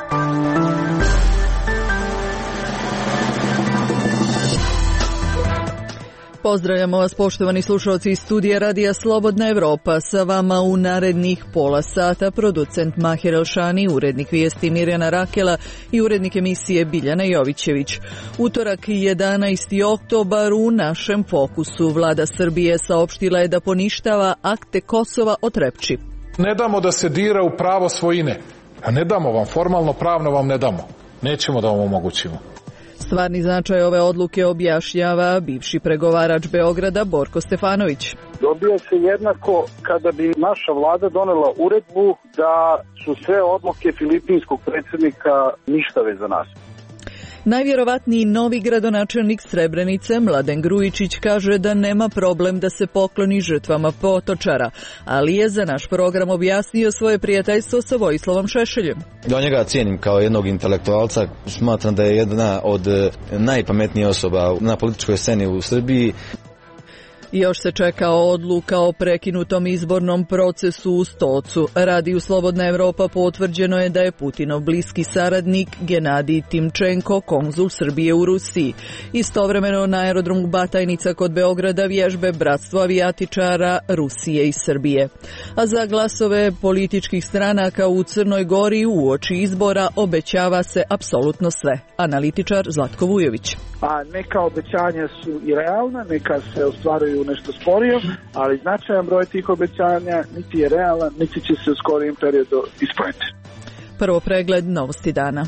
Pozdravljamo vas, poštovani slušalci iz studija Radija Slobodna Evropa. Sa vama u narednih pola sata producent Mahir Elšani, urednik vijesti Mirjana Rakela i urednik emisije Biljana Jovićević. Utorak 11. oktobar u našem fokusu. Vlada Srbije saopštila je da poništava akte Kosova o Trepči. Ne damo da se dira u pravo svojine. A ne damo vam, formalno pravno vam ne damo. Nećemo da vam omogućimo. Stvarni značaj ove odluke objašnjava bivši pregovarač Beograda Borko Stefanović. Dobija se jednako kada bi naša vlada donela uredbu da su sve odluke filipinskog predsjednika ništave za nas. Najvjerovatniji novi gradonačelnik Srebrenice, Mladen Grujičić, kaže da nema problem da se pokloni žrtvama Potočara, ali je za naš program objasnio svoje prijateljstvo sa Vojislavom Šešeljem. Ja njega cijenim kao jednog intelektualca, smatram da je jedna od najpametnijih osoba na političkoj sceni u Srbiji. Još se čeka odluka o prekinutom izbornom procesu u Stocu. Radiju Slobodna Evropa potvrđeno je da je Putinov bliski saradnik Genadij Timčenko konzul Srbije u Rusiji. Istovremeno na aerodromu Batajnica kod Beograda vježbe Bratstvo avijatičara Rusije i Srbije. A za glasove političkih stranaka u Crnoj Gori uoči izbora obećava se apsolutno sve. Analitičar Zlatko Vujović. A neka obećanja su i realna, neka se ostvaruju nešto sporije, ali značajan broj tih obećanja niti je realan, niti će se u skorijem periodu ispuniti. Prvo pregled novosti dana.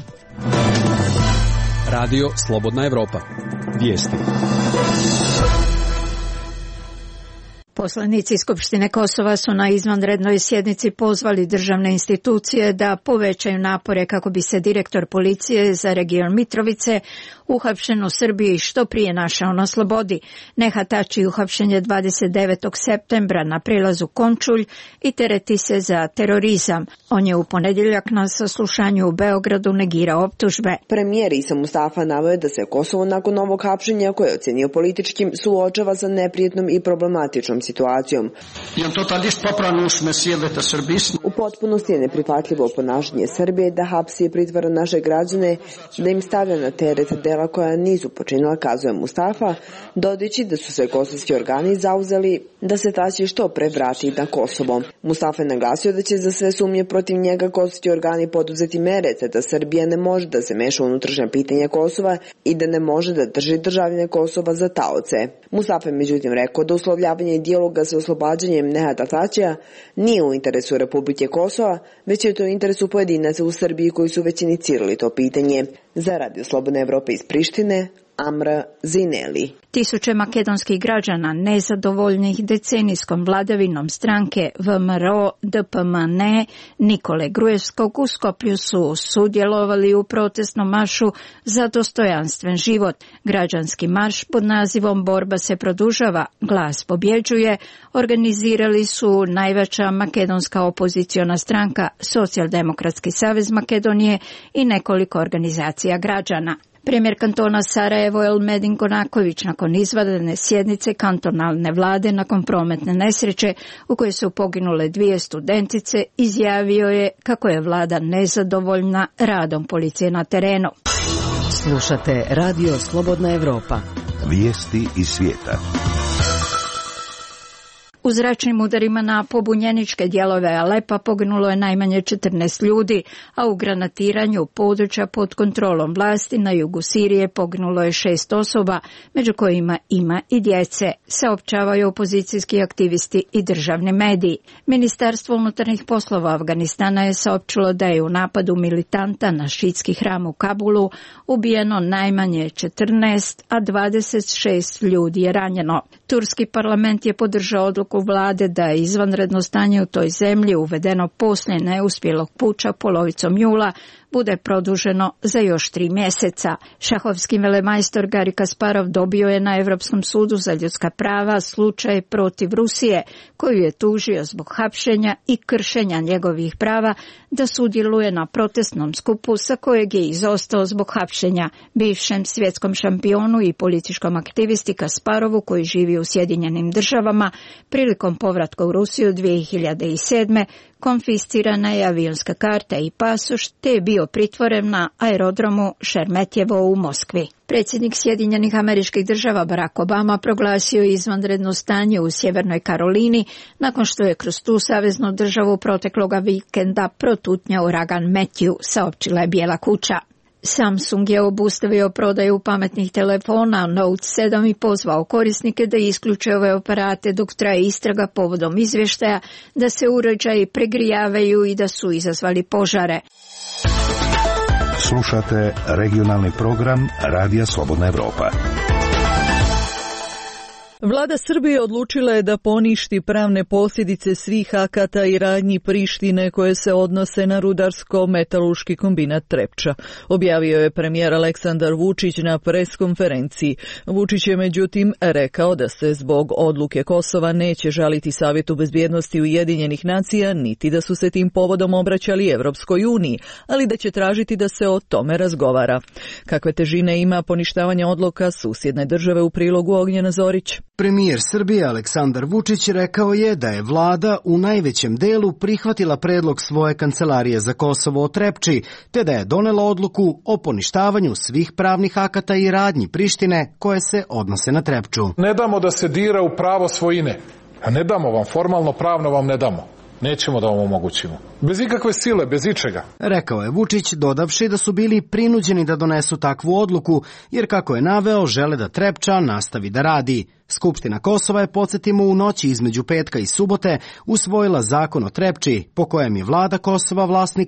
Radio Slobodna Evropa. Vijesti. Poslanici Skupštine Kosova su na izvanrednoj sjednici pozvali državne institucije da povećaju napore kako bi se direktor policije za region Mitrovice uhapšen u Srbiji što prije našao na slobodi. Nehatači uhapšen je 29. septembra na prelazu Končulj i tereti se za terorizam. On je u ponedjeljak na saslušanju u Beogradu negirao optužbe. Premijer Isa Mustafa naveo da se Kosovo nakon ovog hapšenja, koje je ocenio političkim, suočava sa neprijetnom i problematičnom situacijom. U potpunosti je neprihvatljivo ponašanje Srbije da hapsi i pritvara naše građane, da im stavlja na teret dela koja nisu počinila, kazuje Mustafa, dodajući da su se kosovski organi zauzeli da se Tači što pre vrati na Kosovo. Mustafa je naglasio da će za sve sumnje protiv njega kosovski organi poduzeti mere, te da Srbija ne može da se meša u unutrašnja pitanja Kosova i da ne može da drži državljane Kosova za taoce. Mustafa je međutim rekao da uslovljavanje dijaloga sa oslobađanjem Nehata Tačija nije u interesu Republike Kosova, već je to u interesu pojedinaca u Srbiji koji su već inicirali to pitanje. Za Radio Slobodne Evrope iz Prištine, Amra Zineli. Tisuće makedonskih građana nezadovoljnih decenijskom vladavinom stranke VMRO DPMNE Nikole Gruevskog u Skoplju su sudjelovali u protestnom maršu za dostojanstven život. Građanski marš pod nazivom Borba se produžava, glas pobjeđuje organizirali su najveća makedonska opoziciona stranka Socijaldemokratski savez Makedonije i nekoliko organizacija građana. Premijer kantona Sarajevo Elmedin Konaković nakon izvanredne sjednice kantonalne vlade nakon prometne nesreće u kojoj su poginule 2 studentice izjavio je kako je vlada nezadovoljna radom policije na terenu. Slušate Radio Slobodna Evropa. Vijesti iz svijeta. U zračnim udarima na pobunjeničke dijelove Alepa poginulo je najmanje 14 ljudi, a u granatiranju područja pod kontrolom vlasti na jugu Sirije poginulo je 6 osoba, među kojima ima i djece, saopćavaju opozicijski aktivisti i državni mediji. Ministarstvo unutarnjih poslova Afganistana je saopćilo da je u napadu militanta na šiitski hram u Kabulu ubijeno najmanje 14, a 26 ljudi je ranjeno. Turski parlament je podržao odluku vlade da je izvanredno stanje u toj zemlji uvedeno poslije neuspjelog puča polovicom jula bude produženo za još 3 mjeseca. Šahovski velemajstor Gari Kasparov dobio je na Europskom sudu za ljudska prava slučaj protiv Rusije, koju je tužio zbog hapšenja i kršenja njegovih prava da sudjeluje na protestnom skupu sa kojeg je izostao zbog hapšenja. Bivšem svjetskom šampionu i političkom aktivisti Kasparovu, koji živi u Sjedinjenim Državama, Prilikom povratka u Rusiju 2007. konfiscirana je avionska karta i pasoš, te je bio pritvoren na aerodromu Šeremetjevo u Moskvi. Predsjednik Sjedinjenih Američkih Država Barack Obama proglasio izvanredno stanje u Sjevernoj Karolini nakon što je kroz tu saveznu državu protekloga vikenda protutnjao uragan Matthew, saopćila je Bijela kuća. Samsung je obustavio prodaju pametnih telefona Note 7 i pozvao korisnike da isključe ove aparate dok traje istraga povodom izvještaja da se uređaji pregrijavaju i da su izazvali požare. Slušate regionalni program Radija Slobodna Evropa. Vlada Srbije odlučila je da poništi pravne posljedice svih akata i radnji Prištine koje se odnose na rudarsko-metalurški kombinat Trepča. Objavio je premijer Aleksandar Vučić na preskonferenciji. Vučić je međutim rekao da se zbog odluke Kosova neće žaliti Savjetu bezbjednosti Ujedinjenih nacija, niti da su se tim povodom obraćali Evropskoj uniji, ali da će tražiti da se o tome razgovara. Kakve težine ima poništavanje odluka susjedne države u prilogu Ognjena Zorić? Premijer Srbije Aleksandar Vučić rekao je da je vlada u najvećem delu prihvatila predlog svoje kancelarije za Kosovo o Trepči, te da je donela odluku o poništavanju svih pravnih akata i radnji Prištine koje se odnose na Trepču. Ne damo da se dira u pravo svojine. A ne damo vam, formalno pravno vam ne damo. Nećemo da vam omogućimo. Bez ikakve sile, bez ičega. Rekao je Vučić, dodavši da su bili prinuđeni da donesu takvu odluku, jer kako je naveo, žele da Trepča nastavi da radi. Skupština Kosova je, podsjetimo, u noći između petka i subote usvojila zakon o Trepči, po kojem je vlada Kosova vlasnik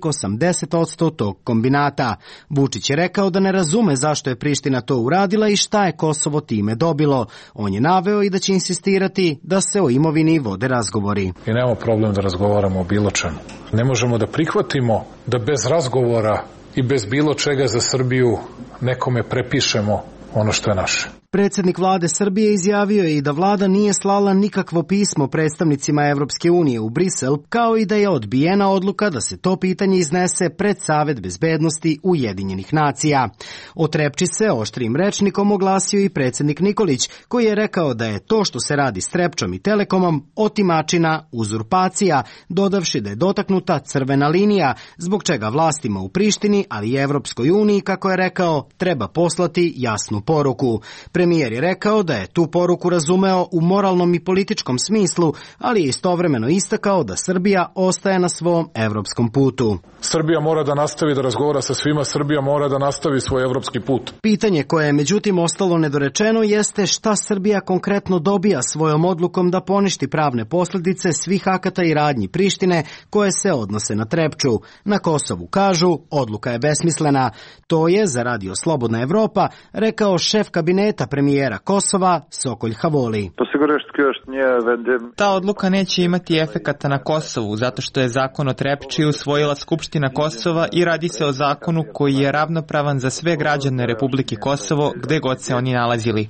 80% tog kombinata. Vučić je rekao da ne razume zašto je Priština to uradila i šta je Kosovo time dobilo. On je naveo i da će insistirati da se o imovini vode razgovori. I nemamo problem da razgovaramo o bilo čemu. Ne možemo da prihvatimo da bez razgovora i bez bilo čega za Srbiju nekome prepišemo ono što je naše. Predsjednik vlade Srbije izjavio je i da vlada nije slala nikakvo pismo predstavnicima Evropske unije u Brisel, kao i da je odbijena odluka da se to pitanje iznese pred Savet bezbednosti Ujedinjenih nacija. O Trepči se oštrim rečnikom oglasio i predsjednik Nikolić, koji je rekao da je to što se radi s Trepčom i Telekomom otimačina, uzurpacija, dodavši da je dotaknuta crvena linija, zbog čega vlastima u Prištini, ali i Evropskoj uniji, kako je rekao, treba poslati jasnu poruku. Premijer je rekao da je tu poruku razumeo u moralnom i političkom smislu, ali je istovremeno istakao da Srbija ostaje na svom evropskom putu. Srbija mora da nastavi da razgovara sa svima, Srbija mora da nastavi svoj evropski put. Pitanje koje je međutim ostalo nedorečeno jeste šta Srbija konkretno dobija svojom odlukom da poništi pravne posljedice svih akata i radnji Prištine koje se odnose na Trepču. Na Kosovu kažu, odluka je besmislena. To je za Radio Slobodna Evropa rekao šef kabineta premijera Kosova Sokolj Havoli. Ta odluka neće imati efekata na Kosovu zato što je zakon o Trepči usvojila Skupština Kosova i radi se o zakonu koji je ravnopravan za sve građane Republike Kosovo gde god se oni nalazili.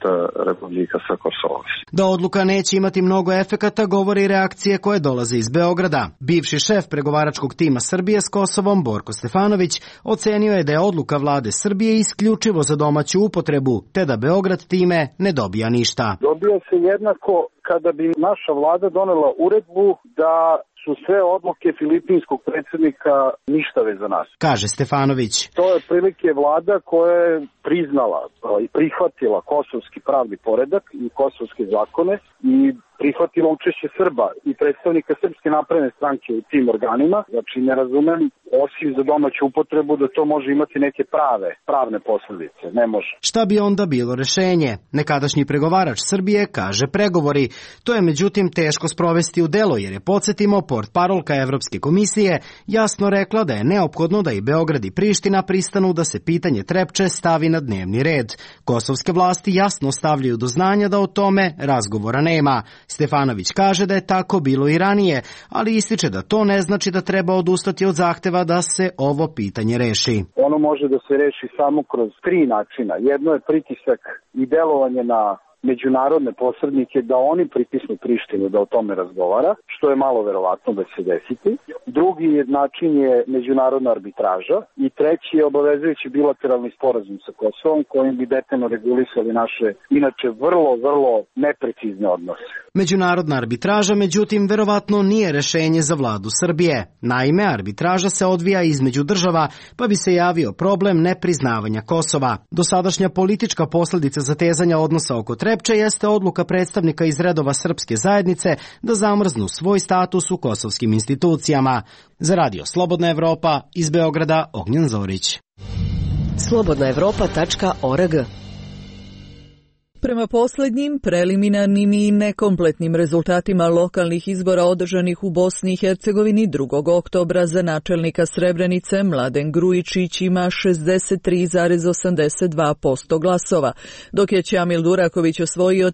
Da odluka neće imati mnogo efekata govori reakcije koje dolaze iz Beograda. Bivši šef pregovaračkog tima Srbije s Kosovom Borko Stefanović ocenio je da je odluka vlade Srbije isključivo za domaću upotrebu, te da Beograd time ne dobija ništa. Dobija se jednako kada bi naša vlada donela uredbu da su sve odluke filipinskog predsjednika ništave za nas, kaže Stefanović. To je prilike vlada koja je priznala i prihvatila kosovski pravni poredak i kosovske zakone i prihvatila učešće Srba i predstavnika Srpske napredne stranke u tim organima. Znači ne razumem, osim za domaću upotrebu, da to može imati neke pravne posljedice. Ne može. Šta bi onda bilo rešenje? Nekadašnji pregovarač Srbije kaže pregovori. To je međutim teško sprovesti u delo, jer je, podsjetimo, portparolka Evropske komisije jasno rekla da je neophodno da i Beograd i Priština pristanu da se pitanje Trepče stavi na dnevni red. Kosovske vlasti jasno stavljaju do znanja da o tome razgovora nema. Stefanović kaže da je tako bilo i ranije, ali ističe da to ne znači da treba odustati od zahteva da se ovo pitanje reši. Ono može da se reši samo kroz 3 načina. Jedno je pritisak i delovanje na međunarodne posrednike da oni pritisnu Prištinu da o tome razgovara, što je malo verovatno da će se desiti. Drugi način je međunarodna arbitraža i treći je obavezujući bilateralni sporazum sa Kosovom kojim bi detaljno regulisali naše, inače vrlo neprecizne odnose. Međunarodna arbitraža, međutim, verovatno nije rešenje za vladu Srbije. Naime, arbitraža se odvija između država, pa bi se javio problem nepriznavanja Kosova. Dosadašnja politička posljedica zatezanja odnosa oko Trepče jeste odluka predstavnika iz redova srpske zajednice da zamrznu svoj status u kosovskim institucijama. Za Radio Slobodna Evropa, iz Beograda, Ognjen Zorić. slobodnaevropa.org. Prema posljednjim preliminarnim i nekompletnim rezultatima lokalnih izbora održanih u Bosni i Hercegovini 2. oktobra za načelnika Srebrenice Mladen Grujičić ima 63,82% glasova, dok je Ćamil Duraković osvojio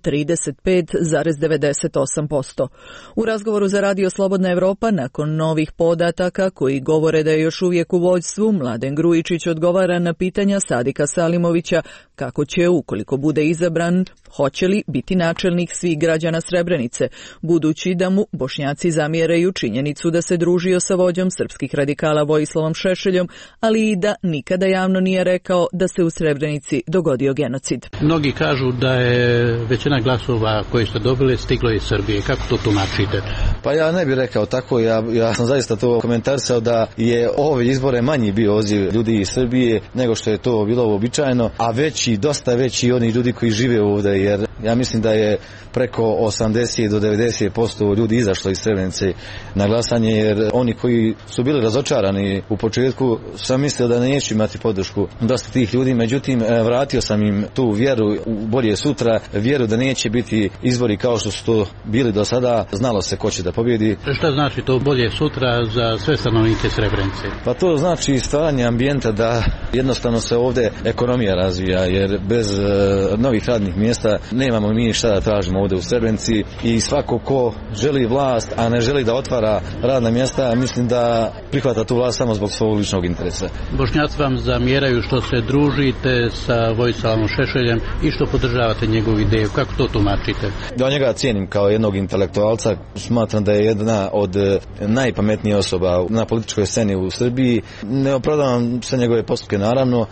35,98%. U razgovoru za Radio Slobodna Evropa nakon novih podataka koji govore da je još uvijek u vođstvu, Mladen Grujičić odgovara na pitanja Sadika Salimovića kako će, ukoliko bude izabran, hoće li biti načelnik svih građana Srebrenice, budući da mu Bošnjaci zamjeraju činjenicu da se družio sa vođom srpskih radikala Vojislavom Šešeljom, ali i da nikada javno nije rekao da se u Srebrenici dogodio genocid. Mnogi kažu da je većina glasova koje ste dobili stiglo iz Srbije. Kako to tumačite? Pa ja ne bih rekao tako, ja sam zaista to komentarisao da je ove izbore manji bio odziv ljudi iz Srbije nego što je to bilo uobičajeno, a dosta veći oni ljudi koji žive ovdje, jer ja mislim da je preko 80 do 90% ljudi izašlo iz Srebrenice na glasanje, jer oni koji su bili razočarani u početku sam mislio da neće imati podršku dosta tih ljudi, međutim vratio sam im tu vjeru u bolje sutra, vjeru da neće biti izbori kao što su to bili do sada, znalo se ko će da pobjedi. Šta znači to bolje sutra za sve stanovnike Srebrenice? Pa to znači stvaranje ambijenta da jednostavno se ovdje ekonomija razvija, jer bez novih radnih mjesta nemamo mi šta da tražimo ovdje u Srebrenici i svako ko želi vlast, a ne želi da otvara radna mjesta, mislim da prihvata tu vlast samo zbog svog ličnog interesa. Bošnjaci vam zamjeraju što se družite sa Vojislavom Šešeljem i što podržavate njegovu ideju. Kako to tumačite? Ja njega cijenim kao jednog intelektualca, smatram da je jedna od najpametnijih osoba na političkoj sceni u Srbiji. Ne opravdavam sve njegove postupke naravno,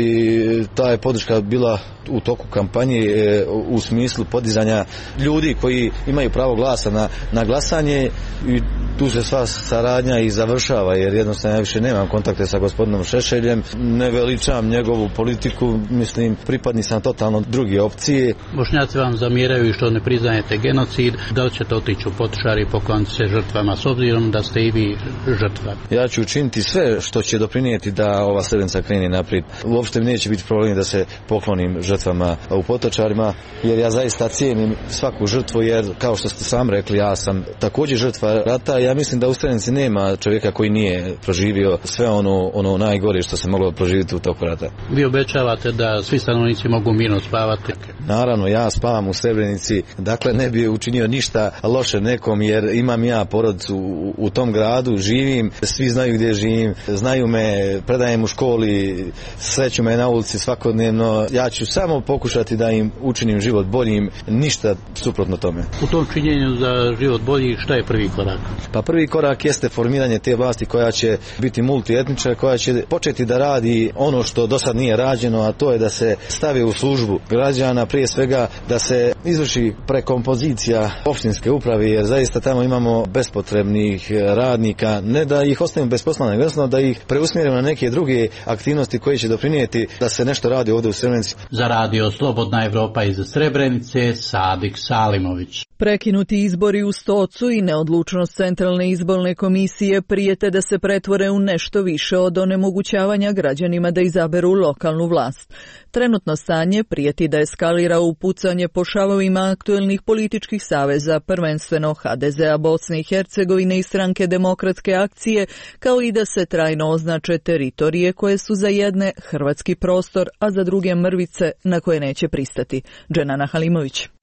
ali ta je podrška bila u toku kampanje u smislu podizanja ljudi koji imaju pravo glasa na glasanje i tu se sva saradnja i završava, jer jednostavno ja više nemam kontakte sa gospodinom Šešeljem, ne veličam njegovu politiku, mislim pripadni sam totalno druge opcije. Bošnjaci vam zamjeraju što ne priznajete genocid, da li ćete otići u Potočari i pokloniti se žrtvama s obzirom da ste i vi žrtva? Ja ću učiniti sve što će doprinijeti da ova Srebrenica krene naprijed. Uopšte neće biti problem da se poklonim žrtvama u Potočarima, jer ja zaista cijenim svaku žrtvu, jer kao što ste sam rekli, ja sam također žrtva rata. Ja mislim da u Srebrenici nema čovjeka koji nije proživio sve ono najgore što se moglo proživjeti u toku rata. Vi obećavate da svi stanovnici mogu mirno spavati? Naravno, ja spavam u Srebrenici, dakle ne bi učinio ništa loše nekom, jer imam ja porodicu u tom gradu, živim, svi znaju gdje živim, znaju me, predajem u školi, sreću me na ulici svakodnevno. Ja ću samo pokušati da im učinim život boljim, ništa suprotno tome. U tom činjenju za život bolji, šta je prvi korak? Pa prvi korak jeste formiranje te vlasti koja će biti multietnička, koja će početi da radi ono što do sad nije rađeno, a to je da se stavi u službu građana, prije svega da se izvrši prekompozicija opštinske uprave, jer zaista tamo imamo bespotrebnih radnika, ne da ih ostavimo bez posla, nego da ih preusmjerimo na neke druge aktivnosti koje će doprinijeti da se nešto radi ovdje u Srebrenici. Za Radio Slobodna Evropa iz Srebrenice, Sadik Salimović. Prekinuti izbori u Stocu i neodlučnost Centralne izborne komisije prijete da se pretvore u nešto više od onemogućavanja građanima da izaberu lokalnu vlast. Trenutno stanje prijeti da eskalira u pucanje po šavovima aktuelnih političkih saveza, prvenstveno HDZ-a Bosne i Hercegovine i Stranke demokratske akcije, kao i da se trajno označe teritorije koje su za jedne hrvatski prostor, a za druge mrvice na koje neće pristati. Dženana Halimović.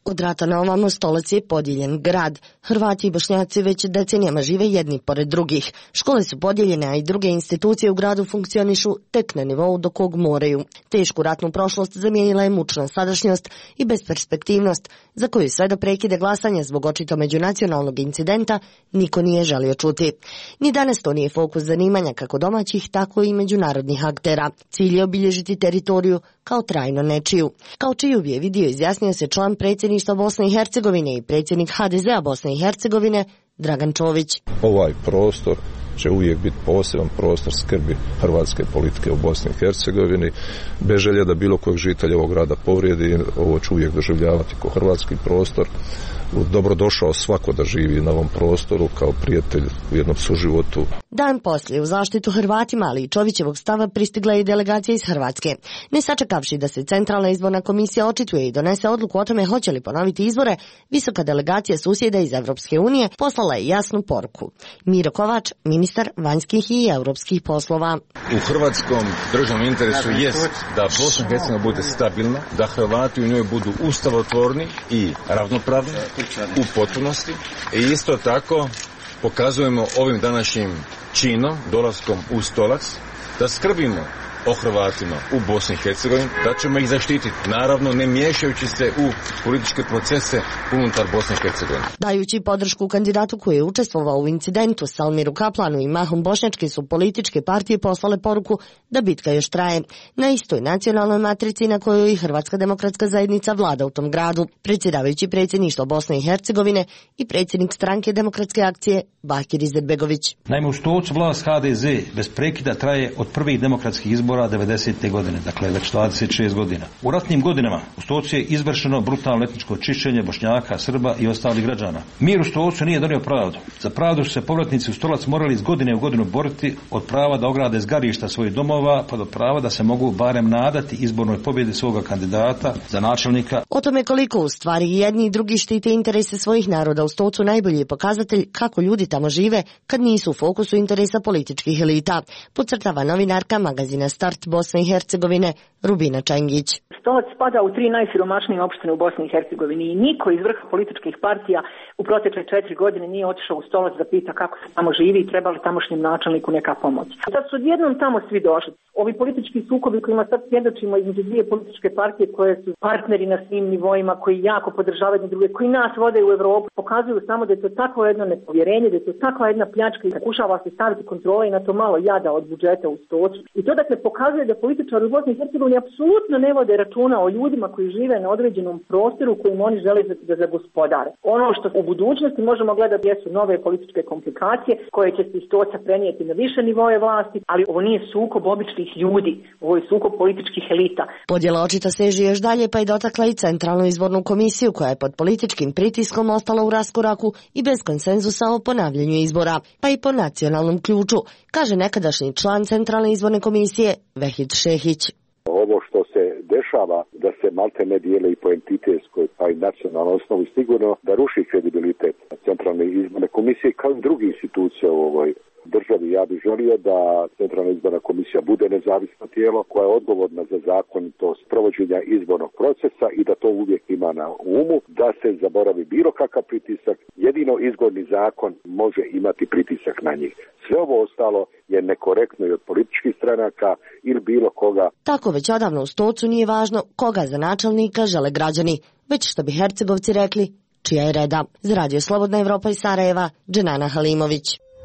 Od rata na ovamo Stolac je podijeljen grad. Hrvati i Bošnjaci već decenijama žive jedni pored drugih. Škole su podijeljene, a i druge institucije u gradu funkcionišu tek na nivou do kog moraju. Tešku ratnu prošlost zamijenila je mučna sadašnjost i besperspektivnost, za koju sve do prekida glasanja zbog očito međunacionalnog incidenta niko nije želio čuti. Ni danas to nije fokus zanimanja kako domaćih, tako i međunarodnih aktera. Cilj je obilježiti teritoriju kao trajno nečiju. Kao čiju bi je vidio izjasnio se član predsjedništva Bosne i Hercegovine i predsjednik HDZ-a Bosne i Hercegovine Dragan Čović. Ovaj prostor će uvijek biti poseban prostor skrbi hrvatske politike u Bosni i Hercegovini. Bez želje da bilo kojeg žitelja ovog grada povrijedi, ovo ću uvijek doživljavati kao hrvatski prostor. Dobrodošao svako da živi na ovom prostoru kao prijatelj u jednom suživotu. Dan poslije u zaštitu Hrvatima, ali i Čovićevog stava pristigla je i delegacija iz Hrvatske. Ne sačekavši da se Centralna izborna komisija očituje i donese odluku o tome hoće li ponoviti izbore, visoka delegacija susjeda iz Evropske unije poslala je jasnu poruku. Miro Kovač, ministar vanjskih i europskih poslova. U hrvatskom državnom interesu jest da Bosna i Hercegovina bude stabilna, da Hrvati u njoj budu ustavotvorni i ravnopravni u potpunosti i isto tako pokazujemo ovim današnjim činom, dolaskom u Stolac, da skrbimo o Hrvatima u Bosni i Hercegovini, da ćemo ih zaštititi, naravno ne miješajući se u političke procese unutar Bosne i Hercegovine. Dajući podršku kandidatu koji je učestvovao u incidentu Salmiru Kaplanu i mahom bošnjačke su političke partije poslale poruku da bitka još traje. Na istoj nacionalnoj matrici na kojoj i Hrvatska demokratska zajednica vlada u tom gradu, predsjedavajući predsjedništvo Bosne i Hercegovine i predsjednik stranke Demokratske akcije Bakir Izetbegović. Naime, u Stolcu vlast HDZ bez prekida traje od prvih demokratskih izbora 90. godine, dakle već 26 godina. U ratnim godinama u Stolcu je izvršeno brutalno etničko čišćenje Bošnjaka, Srba i ostalih građana. Mir u Stolcu nije donio pravdu. Za pravdu su se povratnici u Stolac morali iz godine u godinu boriti, od prava da ograde zgarišta svojih domova pa do prava da se mogu barem nadati izbornoj pobjedi svoga kandidata za načelnika. O tome koliko u stvari jedni i drugi štite interese svojih naroda u Stolcu najbolji je pokazatelj kako ljudi tamo žive kad nisu u fokusu interesa političkih elita, podcrtava novinarka magazina Start Bosne i Hercegovine Rubina Čengić. Stolac spada u 3 najsiromašnije opštine u Bosni i Hercegovini i niko iz vrha političkih partija u protekle 4 godine nije otišao u Stolac da pita kako se tamo živi i treba li tamošnjem načelniku neka pomoć. Sad su odjednom tamo svi došli. Ovi politički sukobi kojima sad svjedočimo između dvije političke partije koje su partneri na svim nivoima, koji jako podržavaju jedne druge, koji nas vode u Evropu, pokazuju samo da je to takvo jedno nepovjerenje, da je to takva jedna pljačka i pokušava se staviti kontrola i na to malo jada od budžeta u Stolcu. I to dakle pokazuje da političari u Bosni i Hercegovini apsolutno ne vode računa o ljudima koji žive na određenom prostoru kojim oni žele da zagospodare. Ono što u budućnosti možemo gledati jesu nove političke komplikacije koje će se iz Stolca prenijeti na više nivoje vlasti, ali ovo nije sukob običnih ljudi, ovo je sukob političkih elita. Podjela očito seže još dalje pa je dotakla i Centralnu izbornu komisiju koja je pod političkim pritiskom ostala u raskoraku i bez konsenzusa o ponavljanju izbora, pa i po nacionalnom ključu, kaže nekadašnji član Centralne izborne komisije Vehid Šehić. Ovo što se dešava, da se malte ne dijele i po entitetskoj pa i nacionalnoj osnovi, sigurno da ruši kredibilitet Centralne izborne komisije kao i drugih institucija u ovoj državi. Ja bih želio da Centralna izborna komisija bude nezavisno tijelo koja je odgovorna za zakonitost provođenja izbornog procesa i da to uvijek ima na umu, da se zaboravi bilo kakav pritisak. Jedino izborni zakon može imati pritisak na njih. Sve ovo ostalo je nekorektno i od političkih stranaka ili bilo koga. Tako već odavno u Stolcu nije važno koga za načelnika žele građani, već što bi Hercegovci rekli, čija je reda. Za Radio Slobodna Evropa iz Sarajeva, Dženana Halimović.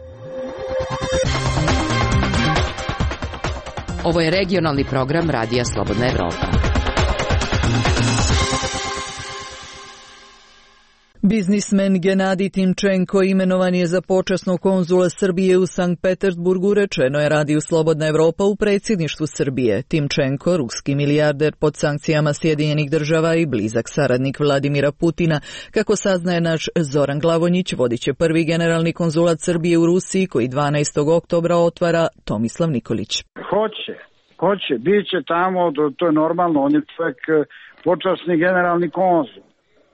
Ovo je regionalni program Radija Slobodna Evropa. Biznismen Genadij Timčenko imenovan je za počasnog konzula Srbije u Sankt Petersburgu, rečeno je Radiju Slobodna Evropa u predsjedništvu Srbije. Timčenko, ruski milijarder pod sankcijama Sjedinjenih država i blizak saradnik Vladimira Putina, kako saznaje naš Zoran Glavonjić, vodit će prvi generalni konzulat Srbije u Rusiji koji 12. oktobra otvara Tomislav Nikolić. Hoće, bit će tamo, to je normalno, on je čovjek počasni generalni konzul.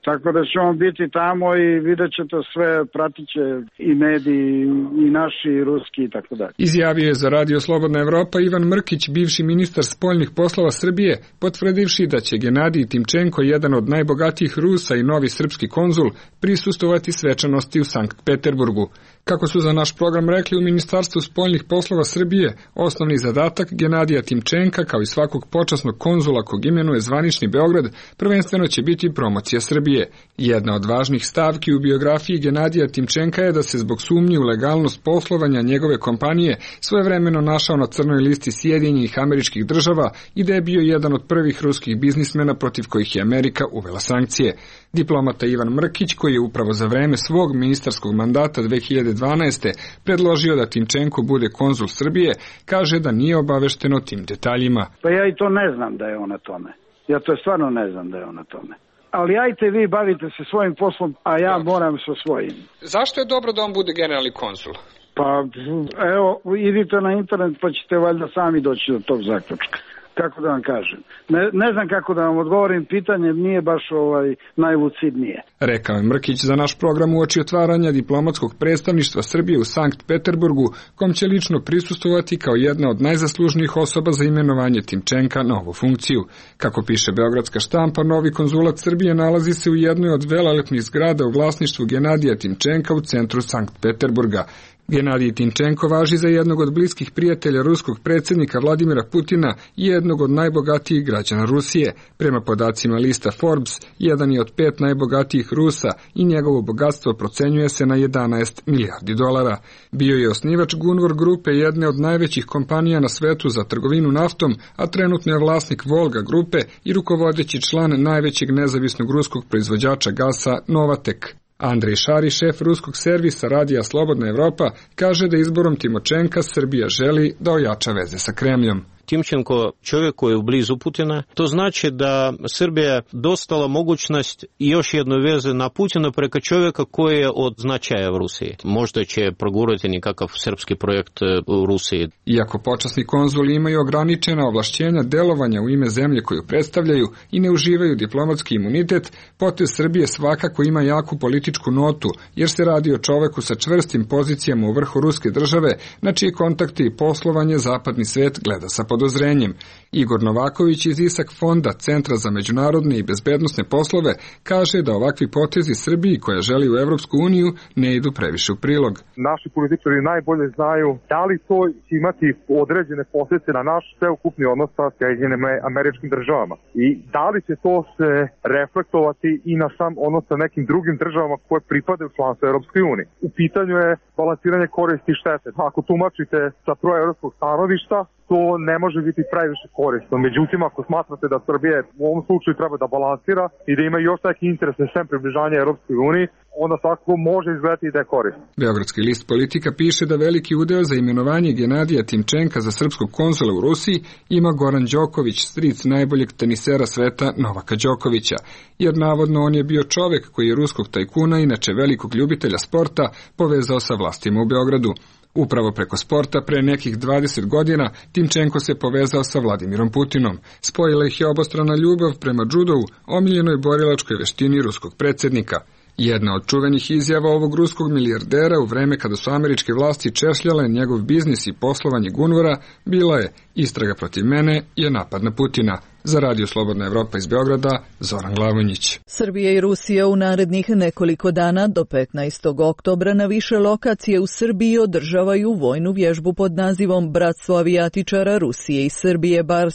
Tako da ćemo biti tamo i vidjet ćete sve, pratit će i mediji, i naši, i ruski i tako dalje. Izjavio je za Radio Slobodna Evropa Ivan Mrkić, bivši ministar spoljnih poslova Srbije, potvrdivši da će Genadij Timčenko, jedan od najbogatijih Rusa i novi srpski konzul, prisustovati svečanosti u Sankt Peterburgu. Kako su za naš program rekli u Ministarstvu spoljnih poslova Srbije, osnovni zadatak Genadija Timčenka, kao i svakog počasnog konzula kog imenuje zvanični Beograd, prvenstveno će biti promocija Srbije. Jedna od važnih stavki u biografiji Genadija Timčenka je da se zbog sumnji u legalnost poslovanja njegove kompanije svojevremeno našao na crnoj listi Sjedinjenih Američkih Država i da je bio jedan od prvih ruskih biznismena protiv kojih je Amerika uvela sankcije. Diplomata Ivan Mrkić, koji je upravo za vreme svog ministarskog mandata 2012. predložio da Timčenko bude konzul Srbije, kaže da nije obavešten o tim detaljima. Pa ja i to ne znam da je on na tome. Ja to stvarno ne znam da je on na tome. Ali ajte vi bavite se svojim poslom, a ja moram sa svojim. Zašto je dobro da on bude generalni konzul? Pa evo, idite na internet pa ćete valjda sami doći do tog zaključka. Kako da vam kažem. Ne znam kako da vam odgovorim, pitanje nije baš najlucidnije. Rekao je Mrkić za naš program uoči otvaranja diplomatskog predstavništva Srbije u Sankt Peterburgu, kom će lično prisustovati kao jedna od najzaslužnijih osoba za imenovanje Timčenka na ovu funkciju. Kako piše beogradska štampa, novi konzulat Srbije nalazi se u jednoj od velelepnih zgrada u vlasništvu Genadija Timčenka u centru Sankt Peterburga. Genadij Timčenko važi za jednog od bliskih prijatelja ruskog predsjednika Vladimira Putina i jednog od najbogatijih građana Rusije. Prema podacima lista Forbes, jedan je od 5 najbogatijih Rusa i njegovo bogatstvo procenjuje se na 11 milijardi dolara. Bio je osnivač Gunvor grupe, jedne od najvećih kompanija na svetu za trgovinu naftom, a trenutno je vlasnik Volga grupe i rukovodeći član najvećeg nezavisnog ruskog proizvođača gasa Novatek. Andrej Šari, šef ruskog servisa Radija Slobodna Evropa, kaže da izborom Timočenka Srbija želi da ojača veze sa Kremljom. Timčenko čovjek koji je blizu Putina, to znači da Srbija dostala mogućnost i još jednu vezu na Putina preko čovjeka koji je od značaja u Rusiji. Možda će progurati nekakav srpski projekt u Rusiji. Iako počasni konzuli imaju ograničena ovlašćenja delovanja u ime zemlje koju predstavljaju i ne uživaju diplomatski imunitet, potez Srbije svakako ima jaku političku notu, jer se radi o čoveku sa čvrstim pozicijama u vrhu ruske države, na čije kontakte i poslovanje zapadni svet gleda sa podozrenjem. Igor Novaković iz ISAK fonda Centra za međunarodne i bezbednosne poslove kaže da ovakvi potezi Srbiji, koja želi u Evropsku uniju, ne idu previše u prilog. Naši političari najbolje znaju da li to će imati određene posljedice na naš sveukupni odnos sa Sjedinjenim Američkim Državama i da li će to se reflektovati i na sam odnos sa nekim drugim državama koje pripadaju članstvu Evropskoj uniji. U pitanju je balansiranje koristi i štete. Ako tumačite sa proevropskog stanovišta, to ne može biti previše korisno. Međutim, ako smatrate da Srbija u ovom slučaju treba da balansira i da ima još neki interes sem približanja Europskoj uniji, onda svakako može izgledati i da je korisno. Beogradski list Politika piše da veliki udeo za imenovanje Genadija Timčenka za srpskog konzula u Rusiji ima Goran Đoković, stric najboljeg tenisera sveta Novaka Đokovića, jer navodno on je bio čovek koji je ruskog tajkuna, inače velikog ljubitelja sporta, povezao sa vlastima u Beogradu. Upravo preko sporta pre nekih 20 godina Timčenko se povezao sa Vladimirom Putinom. Spojila ih je obostrana ljubav prema džudovu, omiljenoj borilačkoj veštini ruskog predsjednika. Jedna od čuvenih izjava ovog ruskog milijardera u vreme kada su američke vlasti češljale njegov biznis i poslovanje Gunvora bila je: istraga protiv mene je napad na Putina. Za Radio Slobodna Evropa iz Beograda, Zoran Glavonjić. Srbija i Rusija u narednih nekoliko dana do 15. oktobra na više lokacije u Srbiji održavaju vojnu vježbu pod nazivom Bratstvo avijatičara Rusije i Srbije Bars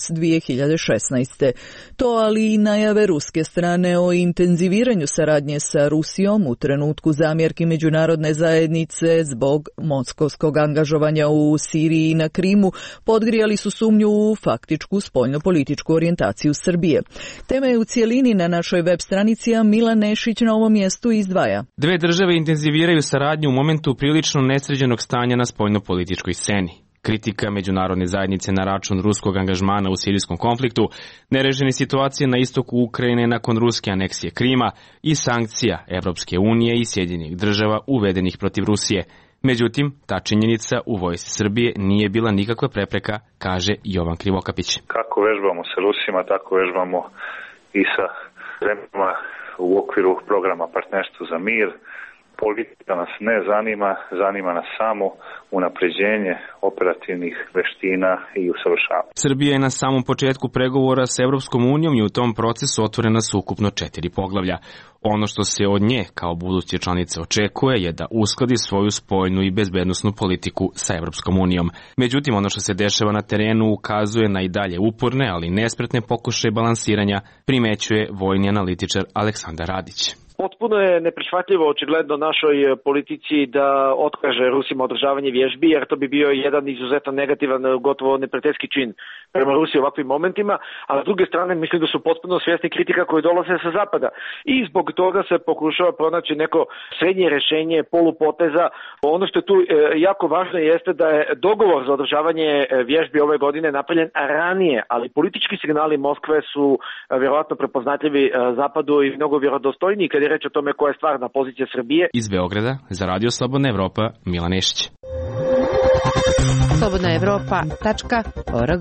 2016. To, ali i najave ruske strane o intenziviranju saradnje sa Rusijom u trenutku zamjerki međunarodne zajednice zbog moskovskog angažovanja u Siriji i na Krimu podgrijali su sumnju u faktičku spoljnopolitičku orijentaciju Srbije. Tema je u cijelini na našoj web stranici, a Milan Nešić na ovom mjestu izdvaja. Dve države intenziviraju saradnju u momentu prilično nesređenog stanja na spoljnopolitičkoj sceni. Kritika međunarodne zajednice na račun ruskog angažmana u sirijskom konfliktu, nerešene situacije na istoku Ukrajine nakon ruske aneksije Krima i sankcija Evropske unije i Sjedinjenih država uvedenih protiv Rusije. Međutim, ta činjenica u vojsci Srbije nije bila nikakva prepreka, kaže Jovan Krivokapić. Kako vežbamo sa Rusima, tako vežbamo i sa zemljama u okviru programa Partnerstvo za mir. Politika nas ne zanima, zanima nas samo unapređenje operativnih veština i usavršavanja. Srbija je na samom početku pregovora sa Evropskom unijom i u tom procesu otvorena su ukupno 4 poglavlja. Ono što se od nje kao buduće članice očekuje je da uskladi svoju spoljnu i bezbednosnu politiku sa Evropskom unijom. Međutim, ono što se dešava na terenu ukazuje na i dalje uporne, ali nespretne pokušaje balansiranja, primećuje vojni analitičar Aleksandar Radić. Potpuno je neprihvatljivo očigledno našoj politici da otkaže Rusima održavanje vježbi, jer to bi bio jedan izuzetno negativan, gotovo neprijateljski čin prema Rusiji u ovakvim momentima, a s druge strane mislim da su potpuno svjesni kritika koje dolaze sa zapada. I zbog toga se pokušava pronaći neko srednje rješenje polupoteza. Ono što je tu jako važno jeste da je dogovor za održavanje vježbi ove godine napravljen ranije, ali politički signali Moskve su vjerojatno prepoznatljivi zapadu i mnogo vjerodostojniji kad je reći o tome koja je stvarna pozicija Srbije. Iz Beograda za Radio Slobodna Evropa, Milan Nešić. slobodnaevropa.org.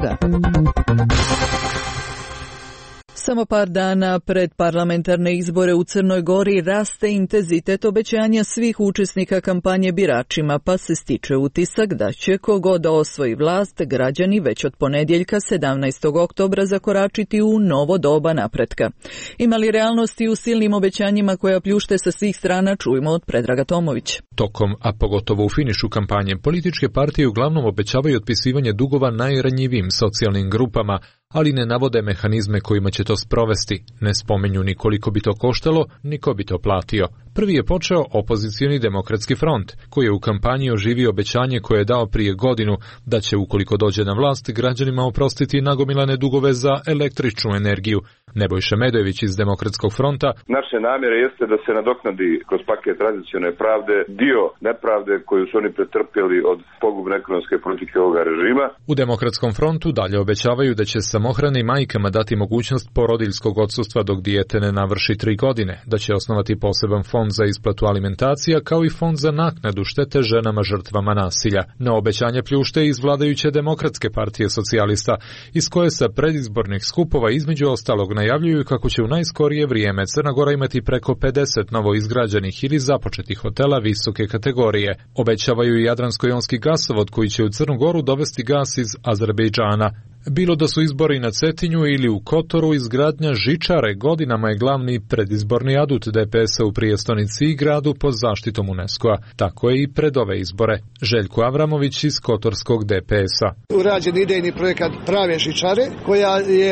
Samo par dana pred parlamentarne izbore u Crnoj Gori raste intenzitet obećanja svih učesnika kampanje biračima, pa se stiče utisak da će kogo da osvoji vlast, građani već od ponedjeljka 17. oktobra zakoračiti u novo doba napretka. Ima li realnosti u silnim obećanjima koja pljušte sa svih strana, čujemo od Predraga Tomovića. Tokom, a pogotovo u finišu kampanje, političke partije uglavnom obećavaju otpisivanje dugova najranjivijim socijalnim grupama, ali ne navode mehanizme kojima će to sprovesti, ne spomenju ni koliko bi to koštalo, ni ko bi to platio. Prvi je počeo opozicioni Demokratski front, koji je u kampanji oživio obećanje koje je dao prije godinu da će, ukoliko dođe na vlast, građanima oprostiti nagomilane dugove za električnu energiju. Nebojša Medojević iz Demokratskog fronta: naše namjere jeste da se nadoknadi kroz paket tranzicijone pravde dio nepravde koju su oni pretrpjeli od pogubne ekonomske politike ovoga režima. U Demokratskom frontu dalje obećavaju da će samohranim majkama dati mogućnost porodiljskog odsustva dok dijete ne navrši 3 godine, da će osnovati poseban fond za isplatu alimentacija kao i fond za naknadu štete ženama žrtvama nasilja. Na obećanje pljušte iz vladajuće Demokratske partije socijalista, iz koje sa predizbornih skupova između ostalog najavljuju kako će u najskorije vrijeme Crna Gora imati preko 50 novo izgrađenih ili započetih hotela visoke kategorije. Obećavaju i Jadransko-jonski gasovod koji će u Crnu Goru dovesti gas iz Azerbejdžana. Bilo da su izbori na Cetinju ili u Kotoru, izgradnja žičare godinama je glavni predizborni adut DPS-a u prijestonici i gradu pod zaštitom UNESCO-a. Tako je i pred ove izbore. Željko Avramović iz Kotorskog DPS-a. Urađen idejni projekat prave žičare koja je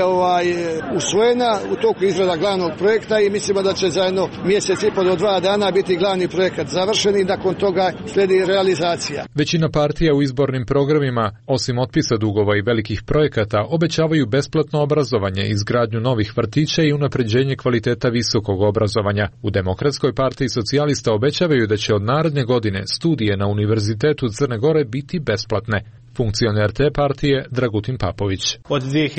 usvojena u toku izrada glavnog projekta i mislimo da će zajedno mjesec i pol do 2 dana biti glavni projekat završen i nakon toga slijedi realizacija. Većina partija u izbornim programima, osim otpisa dugova i velikih projekata, obećavaju besplatno obrazovanje, izgradnju novih vrtića i unapređenje kvaliteta visokog obrazovanja. U Demokratskoj partiji socijalista obećavaju da će od naredne godine studije na Univerzitetu Crne Gore biti besplatne. Funkcioner te partije Dragutin Papović. Od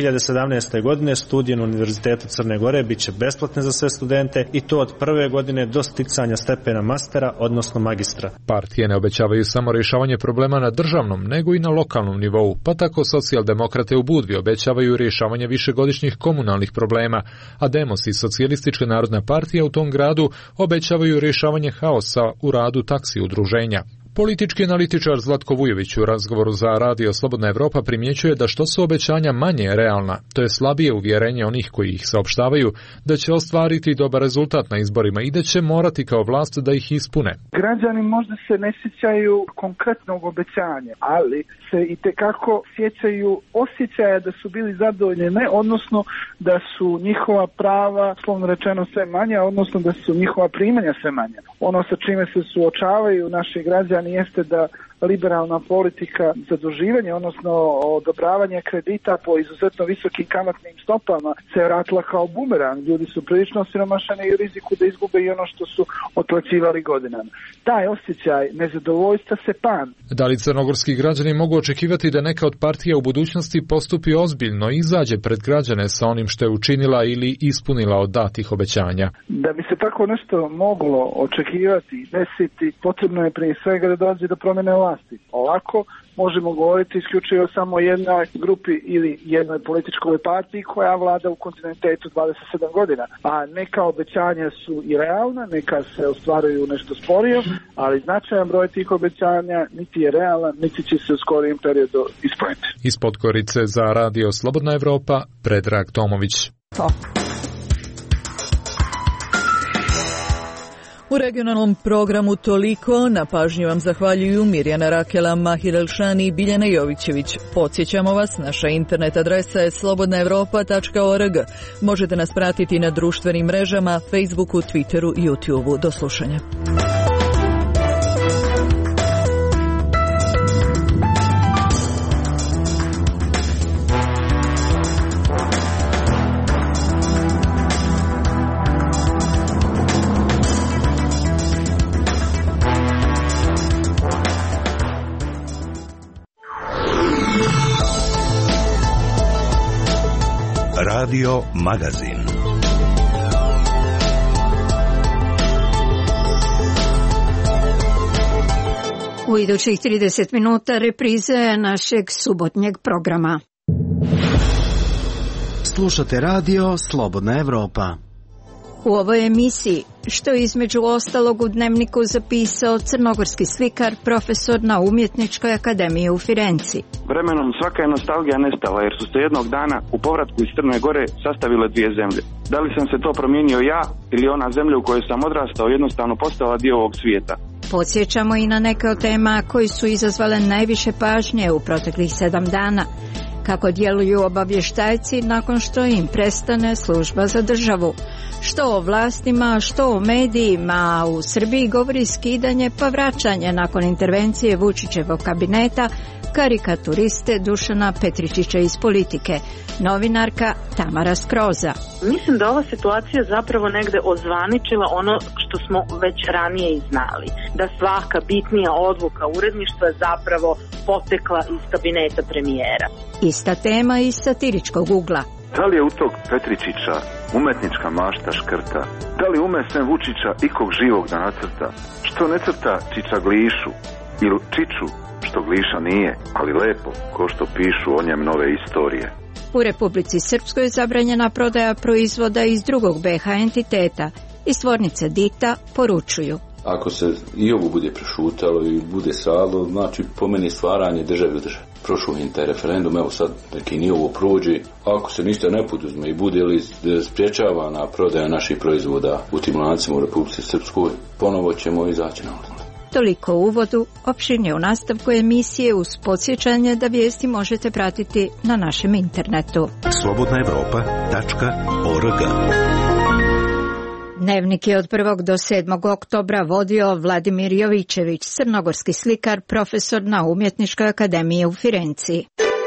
2017. godine studije na Univerzitetu Crne Gore bit će besplatne za sve studente i to od prve godine do sticanja stepena mastera, odnosno magistra. Partije ne obećavaju samo rješavanje problema na državnom, nego i na lokalnom nivou, pa tako socijaldemokrate u Budvi obećavaju rješavanje višegodišnjih komunalnih problema, a Demos i Socijalistička narodna partija u tom gradu obećavaju rješavanje haosa u radu taksi udruženja. Politički analitičar Zlatko Vujović u razgovoru za Radio Slobodna Evropa primjećuje da što su obećanja manje realna, to je slabije uvjerenje onih koji ih saopštavaju, da će ostvariti dobar rezultat na izborima i da će morati kao vlast da ih ispune. Građani možda se ne sjećaju konkretnog obećanja, ali se itekako sjećaju osjećaja da su bili zadovoljni, odnosno da su njihova prava, slovno rečeno, sve manja, odnosno da su njihova primanja sve manja. Ono sa čime se suočavaju naši građani jeste da liberalna politika zaduživanja, odnosno odobravanje kredita po izuzetno visokim kamatnim stopama se vratila kao bumerang. Ljudi su prilično osiromašeni i u riziku da izgube i ono što su otplaćivali godinama. Taj osjećaj nezadovoljstva se pan. Da li crnogorski građani mogu očekivati da neka od partija u budućnosti postupi ozbiljno i izađe pred građane sa onim što je učinila ili ispunila od datih obećanja? Da bi se tako nešto moglo očekivati i desiti, potrebno je prije svega da dođe do promjene vlasti. vlasti. Ovako možemo govoriti isključivo samo jednoj grupi ili jednoj političkoj partiji koja vlada u kontinuitetu 27 godina. A neka obećanja su i realna, neka se ostvaruju nešto sporije, ali značajan broj tih obećanja niti je realan, niti će se u skorijem periodu ispuniti. Iz Podgorice za Radio Slobodna Evropa, Predrag Tomović. U regionalnom programu Toliko na pažnju vam zahvaljuju Mirjana Rakela, Mahir Elšani i Biljana Jovićević. Podsjećamo vas, naša internet adresa je slobodnaevropa.org. Možete nas pratiti na društvenim mrežama, Facebooku, Twitteru i YouTubeu. Do slušanja. Radio Magazin. U idućih 30 minuta reprize našeg subotnjeg programa. Slušate radio Slobodna Evropa. U ovoj emisiji, što je između ostalog u dnevniku zapisao crnogorski slikar, profesor na Umjetničkoj akademiji u Firenci. Vremenom svaka je nostalgija nestala jer su se jednog dana u povratku iz Crne Gore sastavile dvije zemlje. Da li sam se to promijenio ja ili ona zemlja u kojoj sam odrastao jednostavno postala dio ovog svijeta? Podsjećamo i na neke od tema koji su izazvale najviše pažnje u proteklih 7 dana. Kako djeluju obavještajci nakon što im prestane služba za državu. Što o vlastima, što o medijima, u Srbiji govori skidanje pa vraćanje nakon intervencije Vučićevog kabineta karikaturiste Dušana Petričića iz Politike, novinarka Tamara Skroza. Mislim da ova situacija zapravo negde ozvaničila ono što smo već ranije i znali. Da svaka bitnija odluka uredništva je zapravo potekla iz kabineta premijera. Ista tema iz satiričkog ugla. Da li je u tog Petričića umetnička mašta škrta? Da li ume sem Vučića ikog živog da nacrta? Što ne crta Čičaglišu ili Čiču, što Gliša nije, ali lepo, ko što pišu o njem nove istorije. U Republici Srpskoj je zabranjena prodaja proizvoda iz drugog BiH entiteta. Iz tvornice Dita poručuju. Ako se i ovo bude prešutalo i bude sadlo, znači po meni stvaranje države u državi. Prošao je taj referendum, evo sad neki nije ovo prođe. Ako se ništa ne poduzme i bude li spriječavana prodaja naših proizvoda u tim lancima u Republici Srpskoj, ponovo ćemo izaći na ulicu. Toliko u uvodu, opširnije u nastavku emisije uz podsjećanje da vijesti možete pratiti na našem internetu. slobodnaevropa.org. Dnevnik je od 1. do 7. oktobra vodio Vladimir Jovićević, crnogorski slikar, profesor na Umjetničkoj akademiji u Firenci.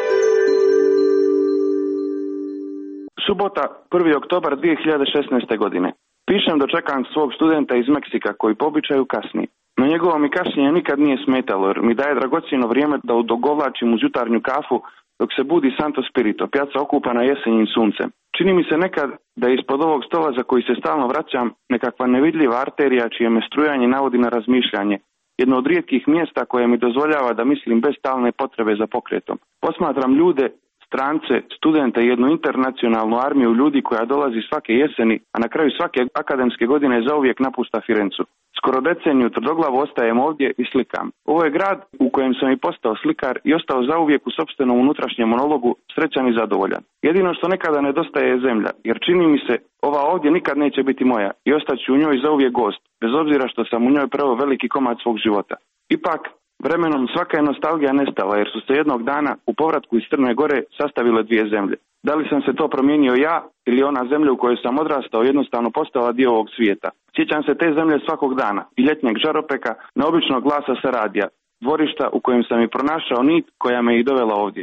Subota, 1. oktobar 2016. godine. Pišem dočekam svog studenta iz Meksika koji po običaju kasni. No njegovo mi kašnjenje nikad nije smetalo jer mi daje dragocjeno vrijeme da odogovlačim uz jutarnju kafu dok se budi Santo Spirito, pijaca okupana jesenjim suncem. Čini mi se nekad da je ispod ovog stola za koji se stalno vraćam nekakva nevidljiva arterija čije me strujanje navodi na razmišljanje. Jedno od rijetkih mjesta koje mi dozvoljava da mislim bez stalne potrebe za pokretom. Posmatram ljude, strance, studente i jednu internacionalnu armiju ljudi koja dolazi svake jeseni, a na kraju svake akademske godine zauvijek napušta Firencu. Skoro deceniju tvrdoglavo ostajem ovdje i slikam. Ovo je grad u kojem sam i postao slikar i ostao zauvijek u sopstvenom unutrašnjem monologu, srećan i zadovoljan. Jedino što nekada nedostaje je zemlja, jer čini mi se ova ovdje nikad neće biti moja i ostaću u njoj zauvijek gost, bez obzira što sam u njoj preveo veliki komad svog života. Ipak, vremenom svaka je nostalgija nestala jer su se jednog dana u povratku iz Crne Gore sastavile dvije zemlje. Da li sam se to promijenio ja ili ona zemlja u kojoj sam odrastao jednostavno postala dio ovog svijeta? Sjećam se te zemlje svakog dana i ljetnjeg žaropeka, neobičnog glasa sa radija, dvorišta u kojem sam i pronašao nit koja me i dovela ovdje.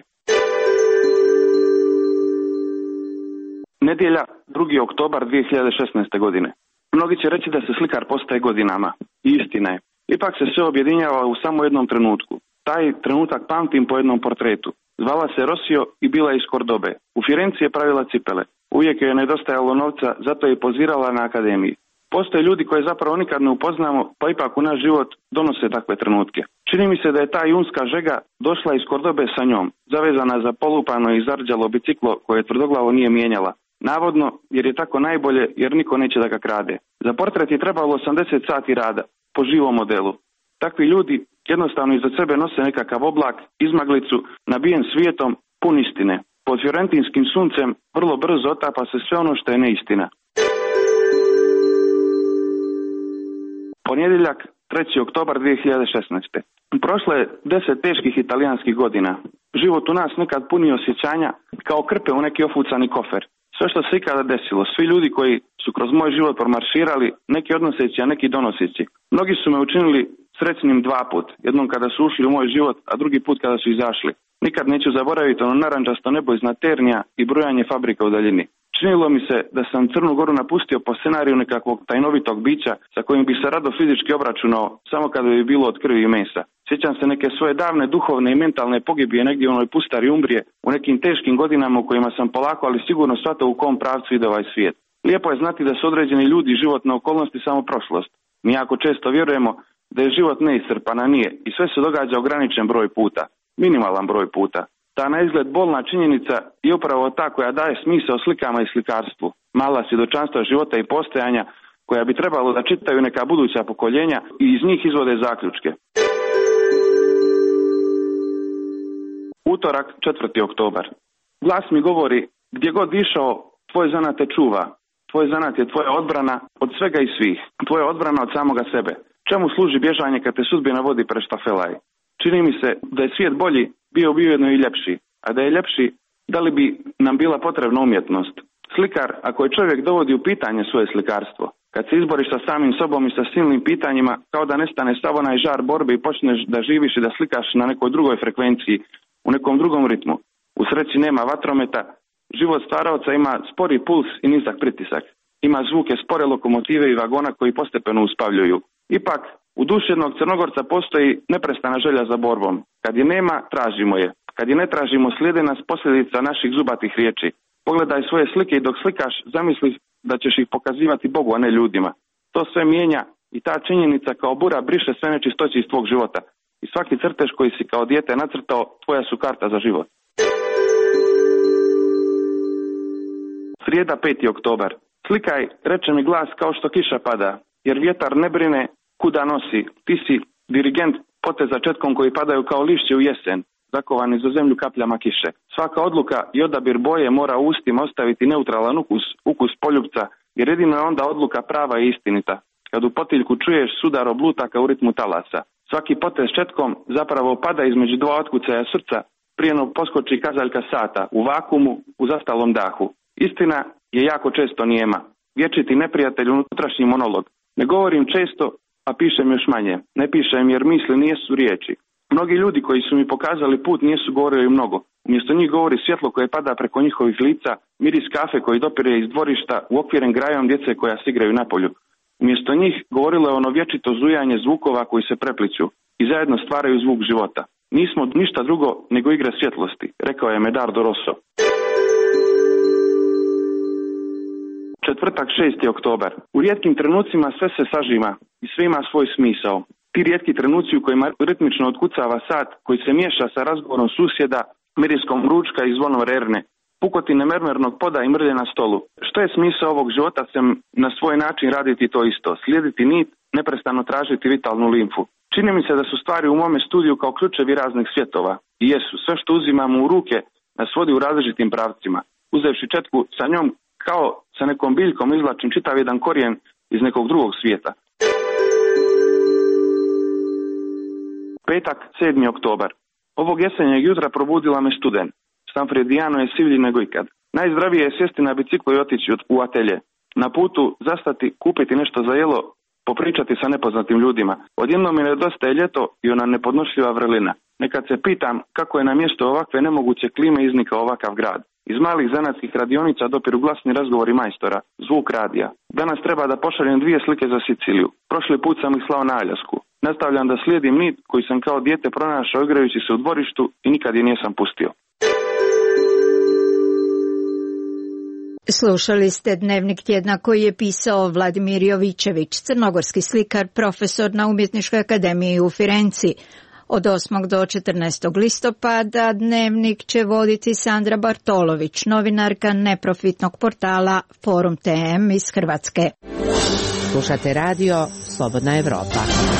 Nedjelja, 2. oktobar 2016. godine. Mnogi će reći da se slikar postaje godinama. I istina je. Ipak se sve objedinjava u samo jednom trenutku. Taj trenutak pamtim po jednom portretu. Zvala se Rosio i bila iz Kordobe. U Firenci je pravila cipele. Uvijek joj je nedostajalo novca, zato je pozirala na akademiji. Postoje ljudi koje zapravo nikad ne upoznamo, pa ipak u naš život donose takve trenutke. Čini mi se da je ta junska žega došla iz Kordobe sa njom, zavezana za polupano i zarđalo biciklo koje tvrdoglavo nije mijenjala. Navodno, jer je tako najbolje, jer niko neće da ga krade. Za portret je trebalo 80 sati rada, po živom modelu. Takvi ljudi jednostavno iza sebe nose nekakav oblak, izmaglicu, nabijen svijetom, pun istine. Pod fiorentinskim suncem vrlo brzo otapa se sve ono što je neistina. Ponedjeljak, 3. oktobar 2016. Prošlo je 10 teških italijanskih godina. Život u nas nekad puni osjećanja kao krpe u neki ofucani kofer. Sve što se ikada desilo, svi ljudi koji su kroz moj život promarširali, neki odnoseći, a neki donoseći. Mnogi su me učinili srećnim 2 put. Jednom kada su ušli u moj život, a drugi put kada su izašli. Nikad neću zaboraviti ono narančasto nebo iznad Ternija i brujanje fabrika u daljini. Činilo mi se da sam Crnu Goru napustio po scenariju nekakvog tajnovitog bića sa kojim bi se rado fizički obračunao samo kada bi bilo od krvi i mesa. Sjećam se neke svoje davne duhovne i mentalne pogibije negdje u onoj pustari Umbrije, u nekim teškim godinama u kojima sam polako, ali sigurno shvatao u kom pravcu ide ovaj svijet. Lijepo je znati da su određeni ljudi i životne okolnosti samo prošlost. Mi jako često vjerujemo da je život neiscrpan, a nije, i sve se događa ograničen broj puta, minimalan broj puta. Ta na izgled bolna činjenica je upravo ta koja daje smisao slikama i slikarstvu. Mala svjedočanstva života i postojanja koja bi trebalo da čitaju neka buduća pokoljenja i iz njih izvode zaključke. Utorak, 4. oktobar. Glas mi govori, gdje god išao, tvoj zanat te čuva. Tvoj zanat je tvoja odbrana od svega i svih. Tvoja odbrana od samoga sebe. Čemu služi bježanje kad te sudbina vodi pre štafelaj? Čini mi se da je svijet bolji, bio bi ujedno i ljepši. A da je ljepši, da li bi nam bila potrebna umjetnost? Slikar, ako je čovjek dovodi u pitanje svoje slikarstvo, kad se izboriš sa samim sobom i sa silnim pitanjima, kao da nestane sav onaj žar borbe i počneš da živiš i da slikaš na nekoj drugoj frekvenciji, u nekom drugom ritmu. U sreći nema vatrometa, život stvaraoca ima spori puls i nizak pritisak. Ima zvuke spore lokomotive i vagona koji postepeno uspavljuju. Ipak, u duši jednog Crnogorca postoji neprestana želja za borbom. Kad je nema, tražimo je. Kad je ne tražimo, slijede nas posljedica naših zubatih riječi. Pogledaj svoje slike i dok slikaš, zamisli da ćeš ih pokazivati Bogu, a ne ljudima. To sve mijenja i ta činjenica kao bura briše sve nečistoće iz tvog života. I svaki crtež koji si kao dijete nacrtao, tvoja su karta za život. Srijeda, 5. oktobar. Slikaj, reče mi glas kao što kiša pada, jer vjetar ne brine kuda nosi. Ti si dirigent poteza četkom koji padaju kao lišće u jesen, zakovani za zemlju kapljama kiše. Svaka odluka i odabir boje mora u ustima ostaviti neutralan ukus poljupca, jer jedino je onda odluka prava i istinita. Kad u potiljku čuješ sudar oblutaka u ritmu talasa. Svaki potez četkom zapravo pada između 2 otkucaja srca, prije no poskoči kazaljka sata, u vakumu, u zastalom dahu. Istina je jako često nijema. Vječiti neprijatelj unutrašnji monolog. Ne govorim često, a pišem još manje. Ne pišem jer misli nijesu riječi. Mnogi ljudi koji su mi pokazali put nijesu govorili mnogo. Umjesto njih govori svjetlo koje pada preko njihovih lica, miris kafe koji dopire iz dvorišta, uokviren grajom djece koja se igraju na polju. Umjesto njih govorilo je ono vječito zujanje zvukova koji se prepliću i zajedno stvaraju zvuk života. Nismo ništa drugo nego igre svjetlosti, rekao je Medardo Rosso. Četvrtak, 6. oktobar. U rijetkim trenucima sve se sažima i sve ima svoj smisao. Ti rijetki trenuci u kojima ritmično otkucava sat koji se miješa sa razgovorom susjeda, miriskom ručka i zvonom rerne, pukotine mermernog poda i mrlje na stolu. Što je smisao ovog života sem na svoj način raditi to isto, slijediti nit, neprestano tražiti vitalnu limfu. Čini mi se da su stvari u mome studiju kao ključevi raznih svjetova. I jesu, sve što uzimamo u ruke nas vodi u različitim pravcima. Uzevši četku sa njom, kao sa nekom biljkom izvlačim čitav jedan korijen iz nekog drugog svijeta. Petak, 7. oktobar. Ovog jesenjeg jutra probudila me studen. Sanfredijano je sivlji nego ikad. Najzdravije je sjesti na biciklu i otići u atelje. Na putu zastati, kupiti nešto za jelo, popričati sa nepoznatim ljudima. Odjednom mi nedostaje ljeto i ona nepodnošljiva vrlina. Nekad se pitam kako je na mjestu ovakve nemoguće klime iznikao ovakav grad. Iz malih zanatskih radionica dopiru glasni razgovori majstora, zvuk radija. Danas treba da pošaljem 2 slike za Siciliju. Prošli put sam ih slao na Aljasku. Nastavljam da slijedim nit koji sam kao dijete pronašao igrajući se u dvorištu i nikad je nisam pustio. Slušali ste Dnevnik tjedna koji je pisao Vladimir Jovićević, crnogorski slikar, profesor na Umjetničkoj akademiji u Firenci. Od 8. do 14. listopada Dnevnik će voditi Sandra Bartolović, novinarka neprofitnog portala Forum TM iz Hrvatske. Slušate radio Slobodna Evropa.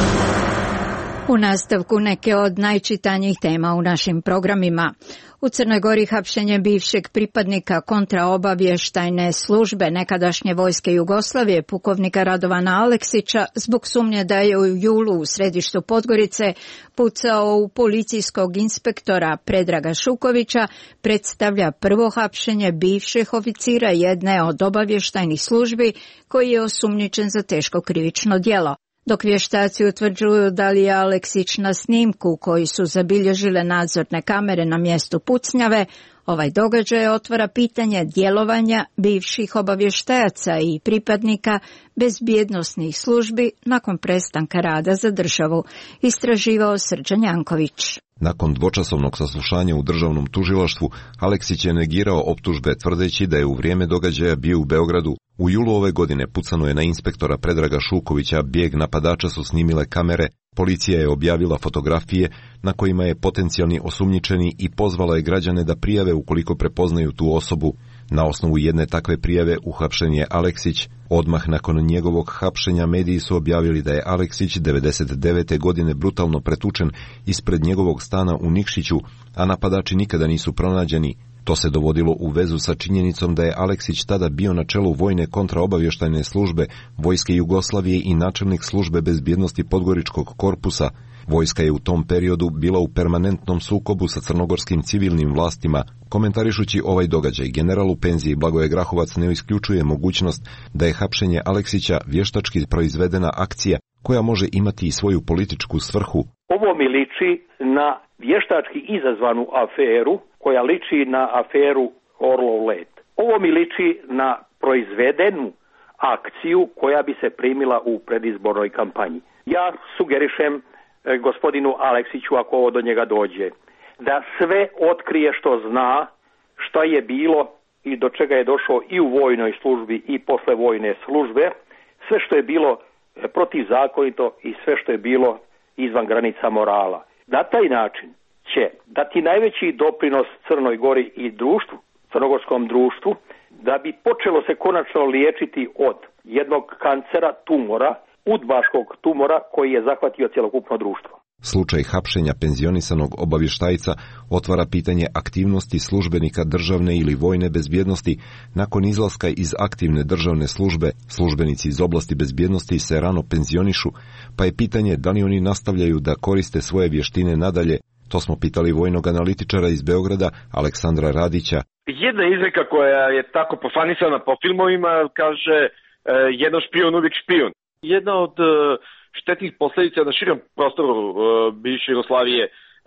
U nastavku neke od najčitanjih tema u našim programima. U Crnoj Gori hapšenje bivšeg pripadnika kontraobavještajne službe nekadašnje vojske Jugoslavije, pukovnika Radovana Aleksića, zbog sumnje da je u julu u središtu Podgorice pucao u policijskog inspektora Predraga Šukovića, predstavlja prvo hapšenje bivših oficira jedne od obavještajnih službi koji je osumnjičen za teško krivično djelo. Dok vještaci utvrđuju da li je Aleksić na snimku koji su zabilježile nadzorne kamere na mjestu pucnjave, ovaj događaj otvara pitanje djelovanja bivših obavještajaca i pripadnika bezbjednosnih službi nakon prestanka rada za državu, istraživao Srđan Janković. Nakon dvočasovnog saslušanja u državnom tužilaštvu, Aleksić je negirao optužbe tvrdeći da je u vrijeme događaja bio u Beogradu. U julu ove godine pucano je na inspektora Predraga Šukovića, bijeg napadača su snimile kamere, policija je objavila fotografije na kojima je potencijalni osumnjičeni i pozvala je građane da prijave ukoliko prepoznaju tu osobu. Na osnovu jedne takve prijave uhapšen je Aleksić. Odmah nakon njegovog hapšenja mediji su objavili da je Aleksić 1999. godine brutalno pretučen ispred njegovog stana u Nikšiću, a napadači nikada nisu pronađeni. To se dovodilo u vezu sa činjenicom da je Aleksić tada bio na čelu vojne kontraobavještajne službe Vojske Jugoslavije i načelnik službe bezbjednosti Podgoričkog korpusa. Vojska je u tom periodu bila u permanentnom sukobu sa crnogorskim civilnim vlastima. Komentarišući ovaj događaj, general u penziji Blagoje Grahovac ne isključuje mogućnost da je hapšenje Aleksića vještački proizvedena akcija koja može imati i svoju političku svrhu. Ovo mi liči na vještački izazvanu aferu koja liči na aferu Orlov let. Ovo mi liči na proizvedenu akciju koja bi se primila u predizbornoj kampanji. Ja sugerišem gospodinu Aleksiću, ako ovo do njega dođe, da sve otkrije što zna, šta je bilo i do čega je došao i u vojnoj službi i posle vojne službe, sve što je bilo protivzakonito i sve što je bilo izvan granica morala. Na taj način će dati najveći doprinos Crnoj Gori i društvu, crnogorskom društvu, da bi počelo se konačno liječiti od jednog kancera, tumora, udbaškog tumora koji je zahvatio cjelokupno društvo. Slučaj hapšenja penzionisanog obavještajca otvara pitanje aktivnosti službenika državne ili vojne bezbjednosti nakon izlaska iz aktivne državne službe. Službenici iz oblasti bezbjednosti se rano penzionišu, pa je pitanje da li oni nastavljaju da koriste svoje vještine nadalje. To smo pitali vojnog analitičara iz Beograda, Aleksandra Radića. Jedna izreka koja je tako pofanisana po filmovima kaže jedan špijun uvijek špijun. Jedna od štetnih posljedica na širom prostoru bivše Jugoslavije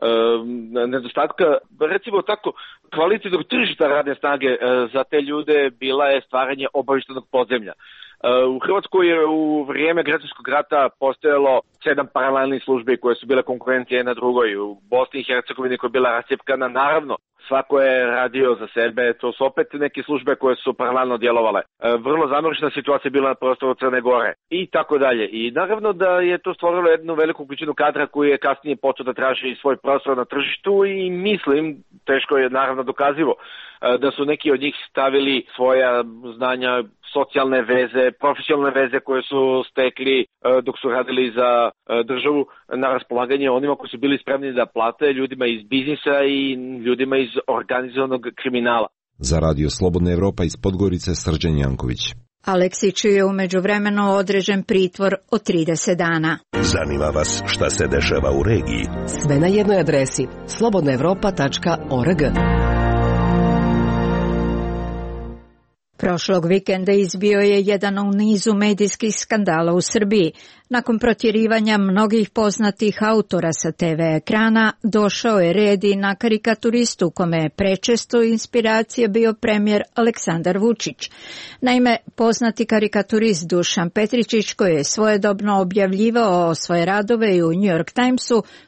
nedostatka, recimo tako, kvalitetnog tržišta radne snage za te ljude bila je stvaranje obavještajnog podzemlja. U Hrvatskoj je u vrijeme građanskog rata postojalo 7 paralelnih službi koje su bile konkurencije jedna drugoj. U Bosni i Hercegovini koja je bila rascjepkana, naravno, svako je radio za sebe, to su opet neke službe koje su paralelno djelovale. Vrlo zamršena situacija bila na prostoru Crne Gore i tako dalje. I naravno da je to stvorilo jednu veliku količinu kadra koji je kasnije počeo da traži svoj prostor na tržištu i mislim, teško je naravno dokazivo, da su neki od njih stavili svoja znanja, socijalne veze, profesionalne veze koje su stekli dok su radili za državu na raspolaganje onima koji su bili spremni da plate, ljudima iz biznisa i ljudima iz organizovanog kriminala. Za Radio Slobodna Evropa iz Podgorice, Srđan Janković. Aleksiću je u međuvremenu određen pritvor od 30 dana. Zanima vas šta se dešava u regiji? Sve na jednoj adresi slobodnaevropa.org. Prošlog vikenda izbio je jedan u nizu medijskih skandala u Srbiji. Nakon protjerivanja mnogih poznatih autora sa TV ekrana, došao je red i na karikaturistu kome je prečesto inspiracija bio premijer Aleksandar Vučić. Naime, poznati karikaturist Dušan Petričić, koji je svojedobno objavljivao svoje radove i u New York Timesu,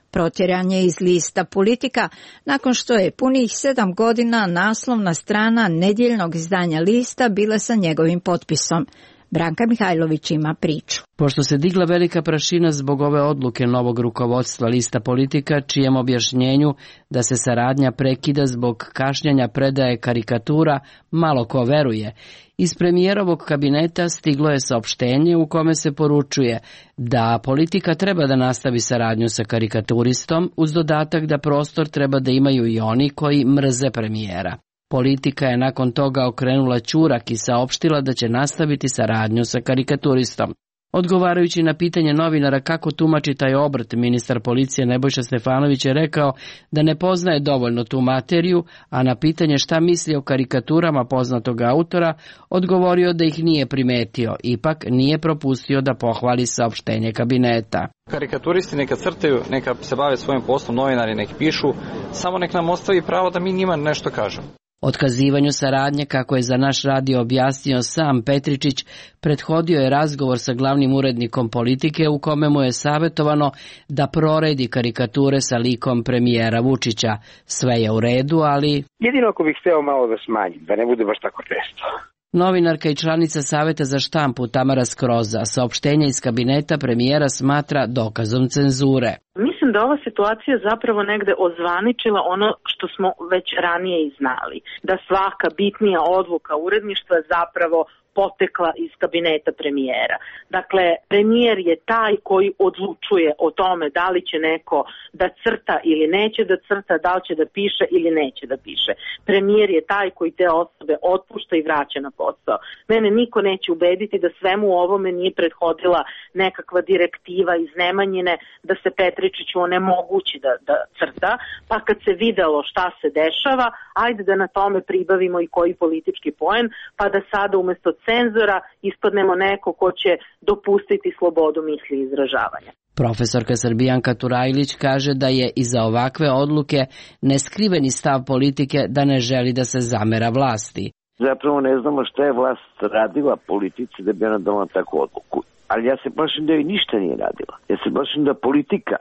Protjeran je iz lista Politika nakon što je punih 7 godina naslovna strana nedjeljnog izdanja lista bila sa njegovim potpisom. Branka Mihajlović ima priču. Pošto se digla velika prašina zbog ove odluke novog rukovodstva lista Politika, čijem objašnjenju da se saradnja prekida zbog kašnjenja predaje karikatura, malo ko veruje. Iz premijerovog kabineta stiglo je saopštenje u kome se poručuje da Politika treba da nastavi saradnju sa karikaturistom, uz dodatak da prostor treba da imaju i oni koji mrze premijera. Politika je nakon toga okrenula ćurak i saopštila da će nastaviti saradnju sa karikaturistom. Odgovarajući na pitanje novinara kako tumači taj obrt, ministar policije Nebojša Stefanović je rekao da ne poznaje dovoljno tu materiju, a na pitanje šta misli o karikaturama poznatog autora, odgovorio da ih nije primetio, ipak nije propustio da pohvali saopštenje kabineta. Karikaturisti neka crtaju, neka se bave svojim poslom, novinari nek pišu, samo nek nam ostavi pravo da mi njima nešto kažemo. Otkazivanju saradnje, kako je za naš radio objasnio sam Petričić, prethodio je razgovor sa glavnim urednikom Politike u kome mu je savjetovano da proredi karikature sa likom premijera Vučića. Sve je u redu, ali... Jedino ako bih hteo malo da smanjim, da ne bude baš tako često. Novinarka i članica Saveta za štampu Tamara Skroza saopštenje iz kabineta premijera smatra dokazom cenzure. Mislim da ova situacija zapravo negde ozvaničila ono što smo već ranije i znali. Da svaka bitnija odluka uredništva zapravo potekla iz kabineta premijera. Dakle, premijer je taj koji odlučuje o tome da li će neko da crta ili neće da crta, da li će da piše ili neće da piše. Premijer je taj koji te osobe otpušta i vraća na posao. Mene niko neće ubediti da svemu ovome nije prethodila nekakva direktiva iz Nemanjine da se Petričiću onemogući da crta, pa kad se videlo šta se dešava, ajde da na tome pribavimo i koji politički poen, pa da sada umesto cenzora ispadnemo neko ko će dopustiti slobodu misli i izražavanja. Profesorka Srbijanka Turajlić kaže da je iza ovakve odluke neskriveni stav Politike da ne želi da se zamera vlasti. Zapravo ne znamo šta je vlast radila Politici da bi ona donala takvu odluku. Ali ja se plašim da joj ništa nije radila. Ja se plašim da Politika,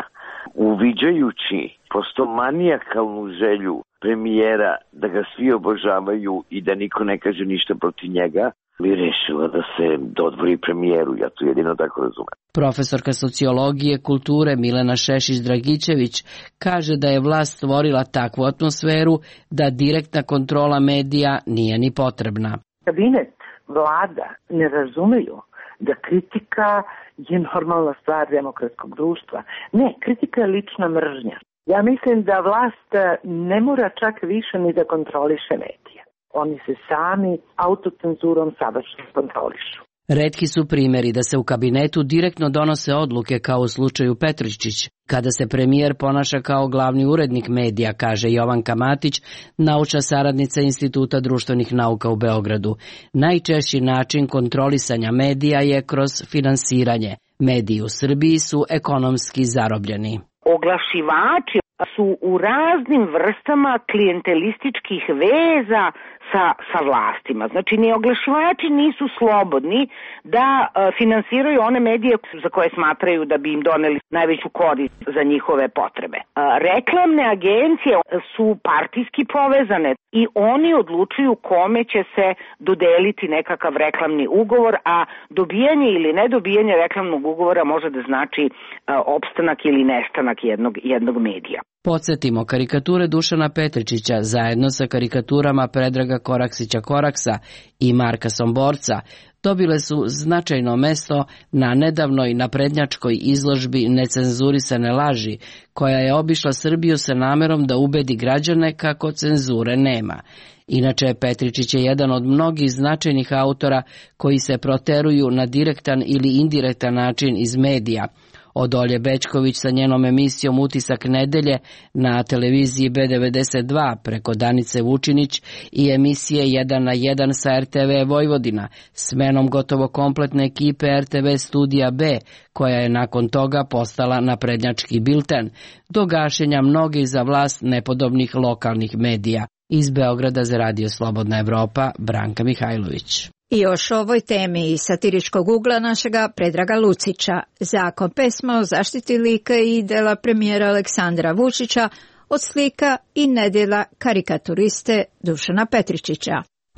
uviđajući prosto manijakalnu želju premijera da ga svi obožavaju i da niko ne kaže ništa protiv njega, bi rešila da se dodvori premijeru, ja to jedino tako razumem. Profesorka sociologije kulture Milena Šešić-Dragićević kaže da je vlast stvorila takvu atmosferu da direktna kontrola medija nije ni potrebna. Kabinet, vlada ne razumeju da kritika je normalna stvar demokratskog društva. Ne, kritika je lična mržnja. Ja mislim da vlast ne mora čak više ni da kontroliše medije. Oni se sami autocenzurom savršeno kontrolišu. Retki su primjeri da se u kabinetu direktno donose odluke kao u slučaju Petričić, kada se premijer ponaša kao glavni urednik medija, kaže Jovanka Matić, naučna saradnica Instituta društvenih nauka u Beogradu. Najčešći način kontrolisanja medija je kroz finansiranje. Mediji u Srbiji su ekonomski zarobljeni. Oglašivači su u raznim vrstama klijentelističkih veza sa vlastima. Znači, ni oglašivači nisu slobodni da finansiraju one medije za koje smatraju da bi im doneli najveću korist za njihove potrebe. Reklamne agencije su partijski povezane i oni odlučuju kome će se dodeliti nekakav reklamni ugovor, a dobijanje ili nedobijanje reklamnog ugovora može da znači opstanak ili nestanak jednog medija. Podsjetimo, karikature Dušana Petričića zajedno sa karikaturama Predraga Koraksića Koraksa i Marka Somborca dobile su značajno mesto na nedavnoj naprednjačkoj izložbi Necenzurisane laži, koja je obišla Srbiju sa namerom da ubedi građane kako cenzure nema. Inače, Petričić je jedan od mnogih značajnih autora koji se proteruju na direktan ili indirektan način iz medija. Od Olje Bečković sa njenom emisijom Utisak nedelje na televiziji B92 preko Danice Vučinić i emisije 1 na 1 sa RTV Vojvodina, smenom gotovo kompletne ekipe RTV Studija B, koja je nakon toga postala naprednjački bilten, do gašenja mnogih za vlast nepodobnih lokalnih medija. Iz Beograda za Radio Slobodna Evropa, Branka Mihajlović. I još o ovoj temi iz satiričkog ugla našega Predraga Lucića. Zakon pesma o zaštiti lika i dela premijera Aleksandra Vučića od slika i nedjela karikaturiste Dušana Petričića.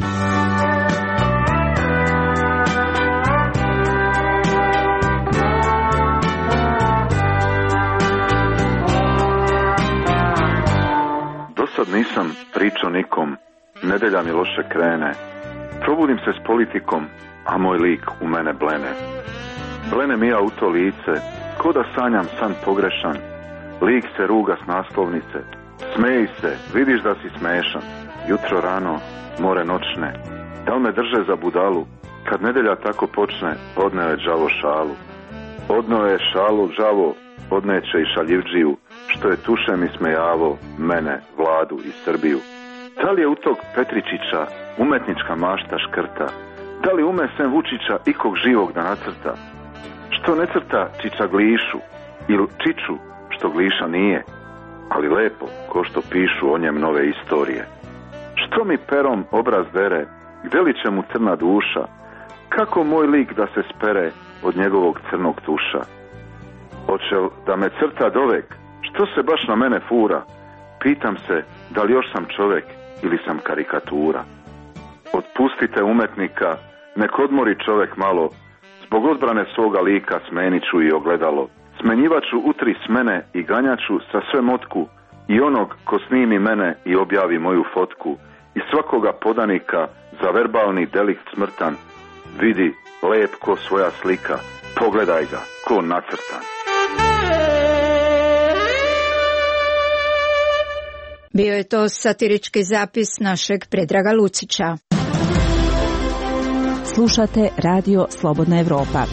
Dosad nisam pričao nikom, nedelja mi loše krene. Probudim se s politikom, a moj lik u mene blene. Blene mi ja u to lice, ko da sanjam san pogrešan. Lik se ruga s naslovnice, smeji se, vidiš da si smešan. Jutro rano, more noćne, da li me drže za budalu? Kad nedelja tako počne, odneo je đavo šalu. Odneo je šalu đavo, odneće i šaljivđiju, što je tušem i smejavo mene, Vladu i Srbiju. Da li je u tog Petričića umetnička mašta škrta? Da li ume sem Vučića ikog živog da nacrta? Što ne crta Čiča Glišu ili Čiču što Gliša nije, ali lepo ko što pišu o njem nove istorije? Što mi perom obraz dere, gde li će mu crna duša? Kako moj lik da se spere od njegovog crnog tuša? Hoće da me crta dovek? Što se baš na mene fura? Pitam se da li još sam čovek ili sam karikatura. Otpustite umetnika, nek odmori čovek malo, zbog odbrane svoga lika smeniću i ogledalo. Smenjivaću utri s mene i ganjaću sa sve motku i onog ko snimi mene i objavi moju fotku i svakoga podanika za verbalni delikt smrtan. Vidi, lep ko svoja slika, pogledaj ga, ko nacrtan. Bio je to satirički zapis našeg Predraga Lucića. Slušate Radio Slobodna Evropa.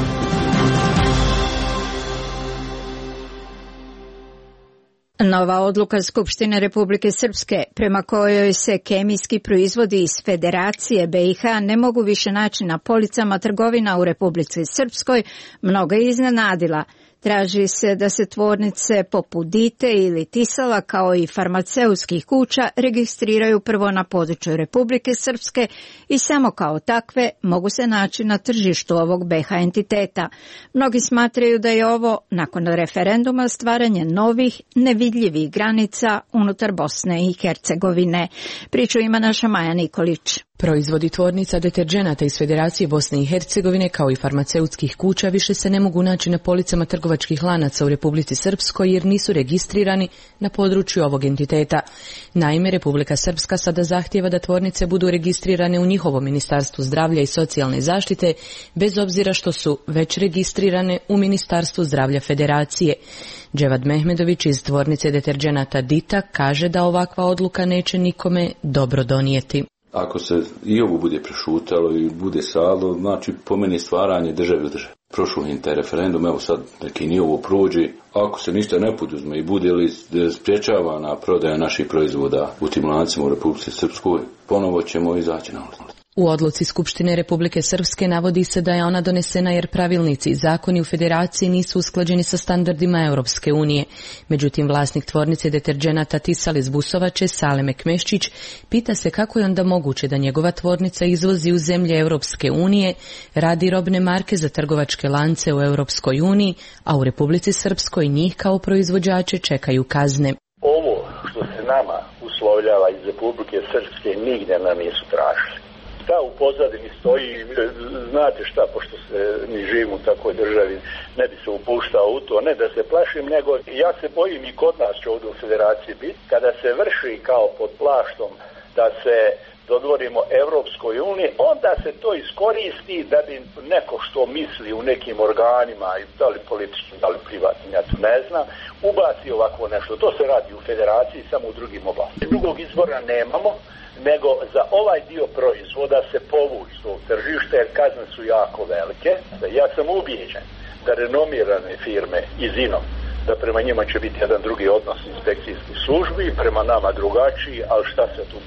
Nova odluka Skupštine Republike Srpske, prema kojoj se kemijski proizvodi iz Federacije BiH ne mogu više naći na policama trgovina u Republici Srpskoj, mnogo je iznenadila. Traži se da se tvornice poput Dite ili Tisala kao i farmaceutskih kuća registriraju prvo na području Republike Srpske i samo kao takve mogu se naći na tržištu ovog BiH entiteta. Mnogi smatraju da je ovo, nakon referenduma, stvaranje novih, nevidljivih granica unutar Bosne i Hercegovine. Priču ima naša Maja Nikolić. Proizvodi tvornica deterđenata iz Federacije Bosne i Hercegovine kao i farmaceutskih kuća više se ne mogu naći na policama trgovačkih lanaca u Republici Srpskoj jer nisu registrirani na području ovog entiteta. Naime, Republika Srpska sada zahtijeva da tvornice budu registrirane u njihovom Ministarstvu zdravlja i socijalne zaštite, bez obzira što su već registrirane u Ministarstvu zdravlja Federacije. Dževad Mehmedović iz tvornice deterđenata Dita kaže da ovakva odluka neće nikome dobro donijeti. Ako se i ovo bude prešutalo i bude sadlo, znači po meni stvaranje države u državi. Prošlo je taj referendum, evo sad neki ni ovo prođe, ako se ništa ne poduzme i bude li spriječavana prodaja naših proizvoda u tim lancima u Republici Srpskoj, ponovo ćemo izaći na ulicu. U odluci Skupštine Republike Srpske navodi se da je ona donesena jer pravilnici i zakoni u Federaciji nisu usklađeni sa standardima Europske unije. Međutim, vlasnik tvornice deterđenata Tisal iz Busovače, Salem Ekmeščić, pita se kako je onda moguće da njegova tvornica izvozi u zemlje Europske unije, radi robne marke za trgovačke lance u Europskoj uniji, a u Republici Srpskoj njih kao proizvođače čekaju kazne. Ovo što se nama uslovljava iz Republike Srpske nigdje nam nisu tražili. Da, u pozadini stoji, znate šta, pošto se mi živimo u takvoj državi, ne bi se upuštao u to, ne da se plašim, nego ja se bojim i kod nas će ovdje u Federaciji biti, kada se vrši kao pod plaštom da se dodvorimo Evropskoj uniji, onda se to iskoristi da bi neko što misli u nekim organima, da li političkim, da li privatnim, ja to ne znam, ubaci ovako nešto. To se radi u Federaciji, samo u drugim oblastima. Drugog izbora nemamo, nego za ovaj dio proizvoda se povući s ovog tržišta jer kazne su jako velike. Ja sam ubijeđen da renomirane firme iz INO, da prema njima će biti jedan drugi odnos inspekcijskih službi, prema nama drugačiji, ali šta se tu može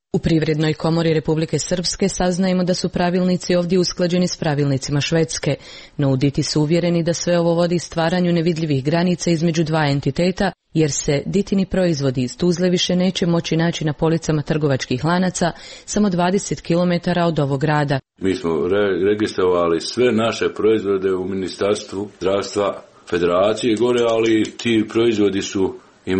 U Privrednoj komori Republike Srpske saznajemo da su pravilnici ovdje usklađeni s pravilnicima Švedske, no u DITI su uvjereni da sve ovo vodi stvaranju nevidljivih granica između dva entiteta, jer se DITIni proizvodi iz Tuzle više neće moći naći na policama trgovačkih lanaca samo 20 km od ovog grada. Mi smo registrovali sve naše proizvode u Ministarstvu zdravstva Federacije gore, ali ti proizvodi su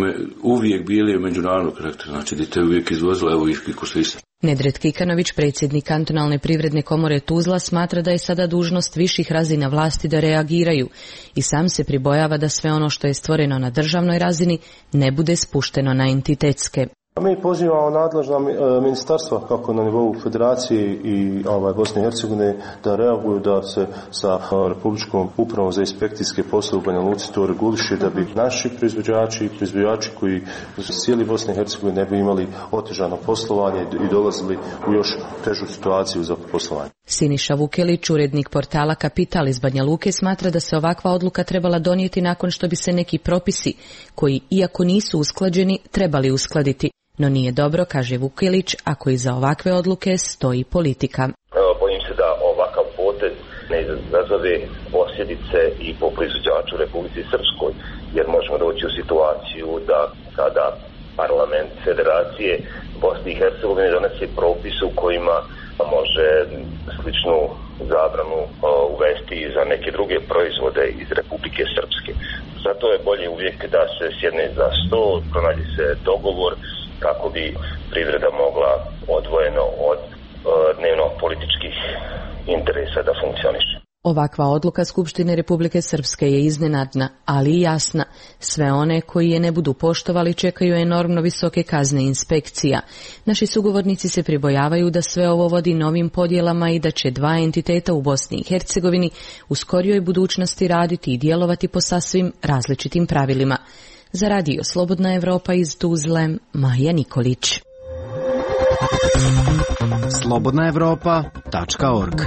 uvijek bili međunarodnog karaktera, znači da te uvijek izvozila, evo i Koslisa. Nedret Kikanović, predsjednik kantonalne privredne komore Tuzla, smatra da je sada dužnost viših razina vlasti da reagiraju i sam se pribojava da sve ono što je stvoreno na državnoj razini ne bude spušteno na entitetske. Mi pozivamo nadležna ministarstva kako na nivou federacije i Bosne i Hercegovine da reaguju, da se sa Republičkom upravom za inspekcijske poslove u Banja Luci to reguliše, da bi naši proizvođači koji su cijeli Bosne i Hercegovine ne bi imali otežano poslovanje i dolazili u još težu situaciju za poslovanje. Siniša Vukelić, urednik portala Kapital iz Banja Luke, smatra da se ovakva odluka trebala donijeti nakon što bi se neki propisi, koji iako nisu usklađeni, trebali uskladiti. No nije dobro, kaže Vukelić, ako iza ovakve odluke stoji politika. Bojim se da ovakav potez ne izazove posljedice i po proizvođaču Republici Srpskoj, jer možemo doći u situaciju da sada parlament Federacije Bosne i Hercegovine donese propis u kojima može sličnu zabranu uvesti za neke druge proizvode iz Republike Srpske. Zato je bolje uvijek da se sjedne za sto, pronađe se dogovor kako bi privreda mogla odvojeno od dnevno političkih interesa da funkcioniše. Ovakva odluka Skupštine Republike Srpske je iznenadna, ali i jasna. Sve one koji je ne budu poštovali čekaju enormno visoke kazne inspekcija. Naši sugovornici se pribojavaju da sve ovo vodi novim podjelama i da će dva entiteta u Bosni i Hercegovini u skorijoj budućnosti raditi i djelovati po sasvim različitim pravilima. Za radio Slobodna Evropa iz Tuzle, Maja Nikolić. slobodnaevropa.org.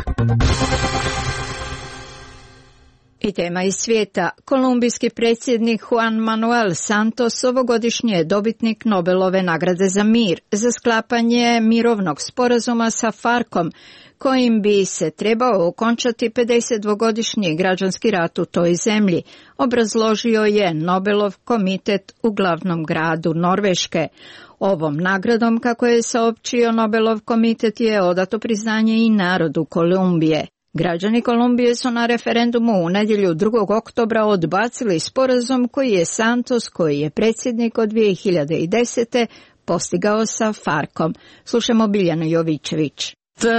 I tema iz svijeta. Kolumbijski predsjednik Juan Manuel Santos ovogodišnji je dobitnik Nobelove nagrade za mir za sklapanje mirovnog sporazuma sa FARC-om, kojim bi se trebao okončati 52-godišnji građanski rat u toj zemlji, obrazložio je Nobelov komitet u glavnom gradu Norveške. Ovom nagradom, kako je saopćio Nobelov komitet, je odato priznanje i narodu Kolumbije. Građani Kolumbije su na referendumu u nedjelju 2. oktobra odbacili sporazum koji je Santos, koji je predsjednik od 2010. postigao sa FARC-om. Slušamo Biljanu Jovićević.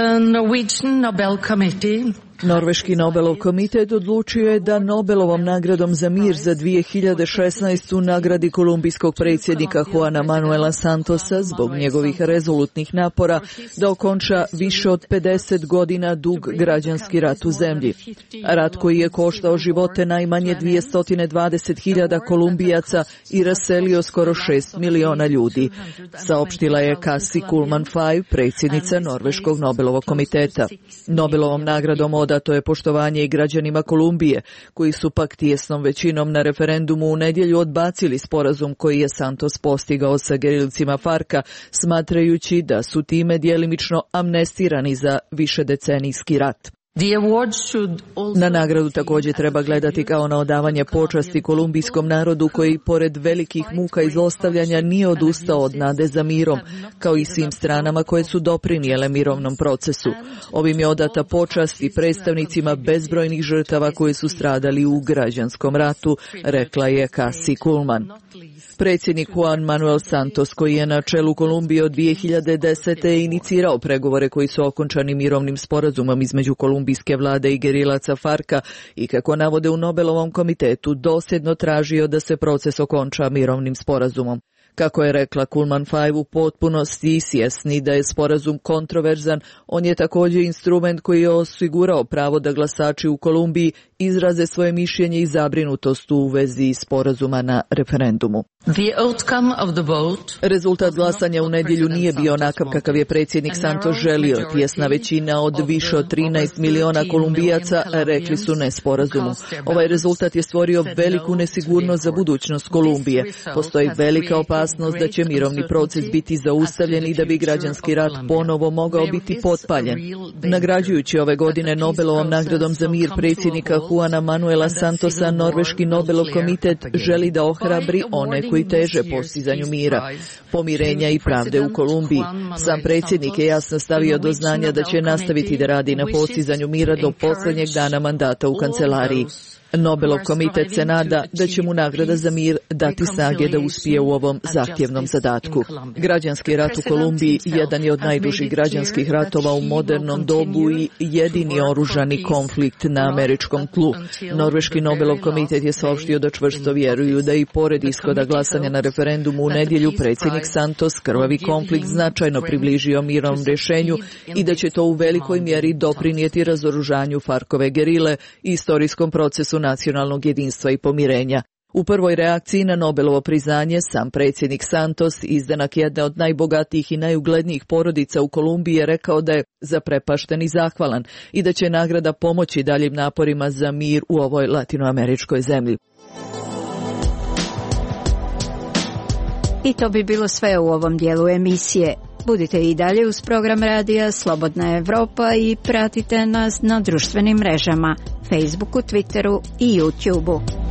Norveški Nobelov komitet odlučio je da Nobelovom nagradom za mir za 2016. nagradi kolumbijskog predsjednika Juana Manuela Santosa zbog njegovih rezolutnih napora da okonča više od 50 godina dug građanski rat u zemlji. Rat koji je koštao živote najmanje 220.000 Kolumbijaca i raselio skoro 6 miliona ljudi, saopštila je Cassie Kullman-Five, predsjednica Norveškog Nobelovog komiteta. Nobelovom nagradom odato je poštovanje i građanima Kolumbije, koji su pak tijesnom većinom na referendumu u nedjelju odbacili sporazum koji je Santos postigao sa gerilcima FARC-a, smatrajući da su time djelimično amnestirani za višedecenijski rat. Na nagradu također treba gledati kao na odavanje počasti kolumbijskom narodu koji, pored velikih muka i zlostavljanja, nije odustao od nade za mirom, kao i svim stranama koje su doprinijele mirovnom procesu. Ovim je odata počast i predstavnicima bezbrojnih žrtava koji su stradali u građanskom ratu, rekla je Cassie Kullman. Predsjednik Juan Manuel Santos, koji je na čelu Kolumbije od 2010. inicirao pregovore koji su okončani mirovnim sporazumom između kolumbijske vlade i gerilaca FARC-a i, kako navode u Nobelovom komitetu, dosljedno tražio da se proces okonča mirovnim sporazumom. Kako je rekla Kullman-Five, u potpunosti svjesni da je sporazum kontroverzan, on je također instrument koji je osigurao pravo da glasači u Kolumbiji izraze svoje mišljenje i zabrinutost u vezi sporazuma na referendumu. Rezultat glasanja u nedjelju nije bio onakav kakav je predsjednik Santos želio. Tjesna većina od više od 13 miliona Kolumbijaca rekli su ne sporazumu. Ovaj rezultat je stvorio veliku nesigurnost za budućnost Kolumbije. Postoji velika opasnost jasnost da će mirovni proces biti zaustavljen i da bi građanski rat ponovo mogao biti potpaljen. Nagrađujući ove godine Nobelovom nagradom za mir predsjednika Juana Manuela Santosa, Norveški Nobelov komitet želi da ohrabri one koji teže postizanju mira, pomirenja i pravde u Kolumbiji. Sam predsjednik je jasno stavio do znanja da će nastaviti da radi na postizanju mira do posljednjeg dana mandata u kancelariji. Nobelov komitet se nada da će mu nagrada za mir dati snage da uspije u ovom zahtjevnom zadatku. Građanski rat u Kolumbiji jedan je od najdužih građanskih ratova u modernom dobu i jedini oružani konflikt na američkom tlu. Norveški Nobelov komitet je saopštio da čvrsto vjeruju da i pored ishoda glasanja na referendumu u nedjelju predsjednik Santos krvavi konflikt značajno približio mirovnom rješenju i da će to u velikoj mjeri doprinijeti razoružanju Farkove gerile i istorijskom procesu nacionalnog jedinstva i pomirenja. U prvoj reakciji na Nobelovo priznanje sam predsjednik Santos, izdanak jedne od najbogatijih i najuglednijih porodica u Kolumbiji, je rekao da je zaprepašten i zahvalan i da će nagrada pomoći daljim naporima za mir u ovoj latinoameričkoj zemlji. I to bi bilo sve u ovom dijelu emisije. Budite i dalje uz program radija Slobodna Evropa i pratite nas na društvenim mrežama, Facebooku, Twitteru i YouTubeu.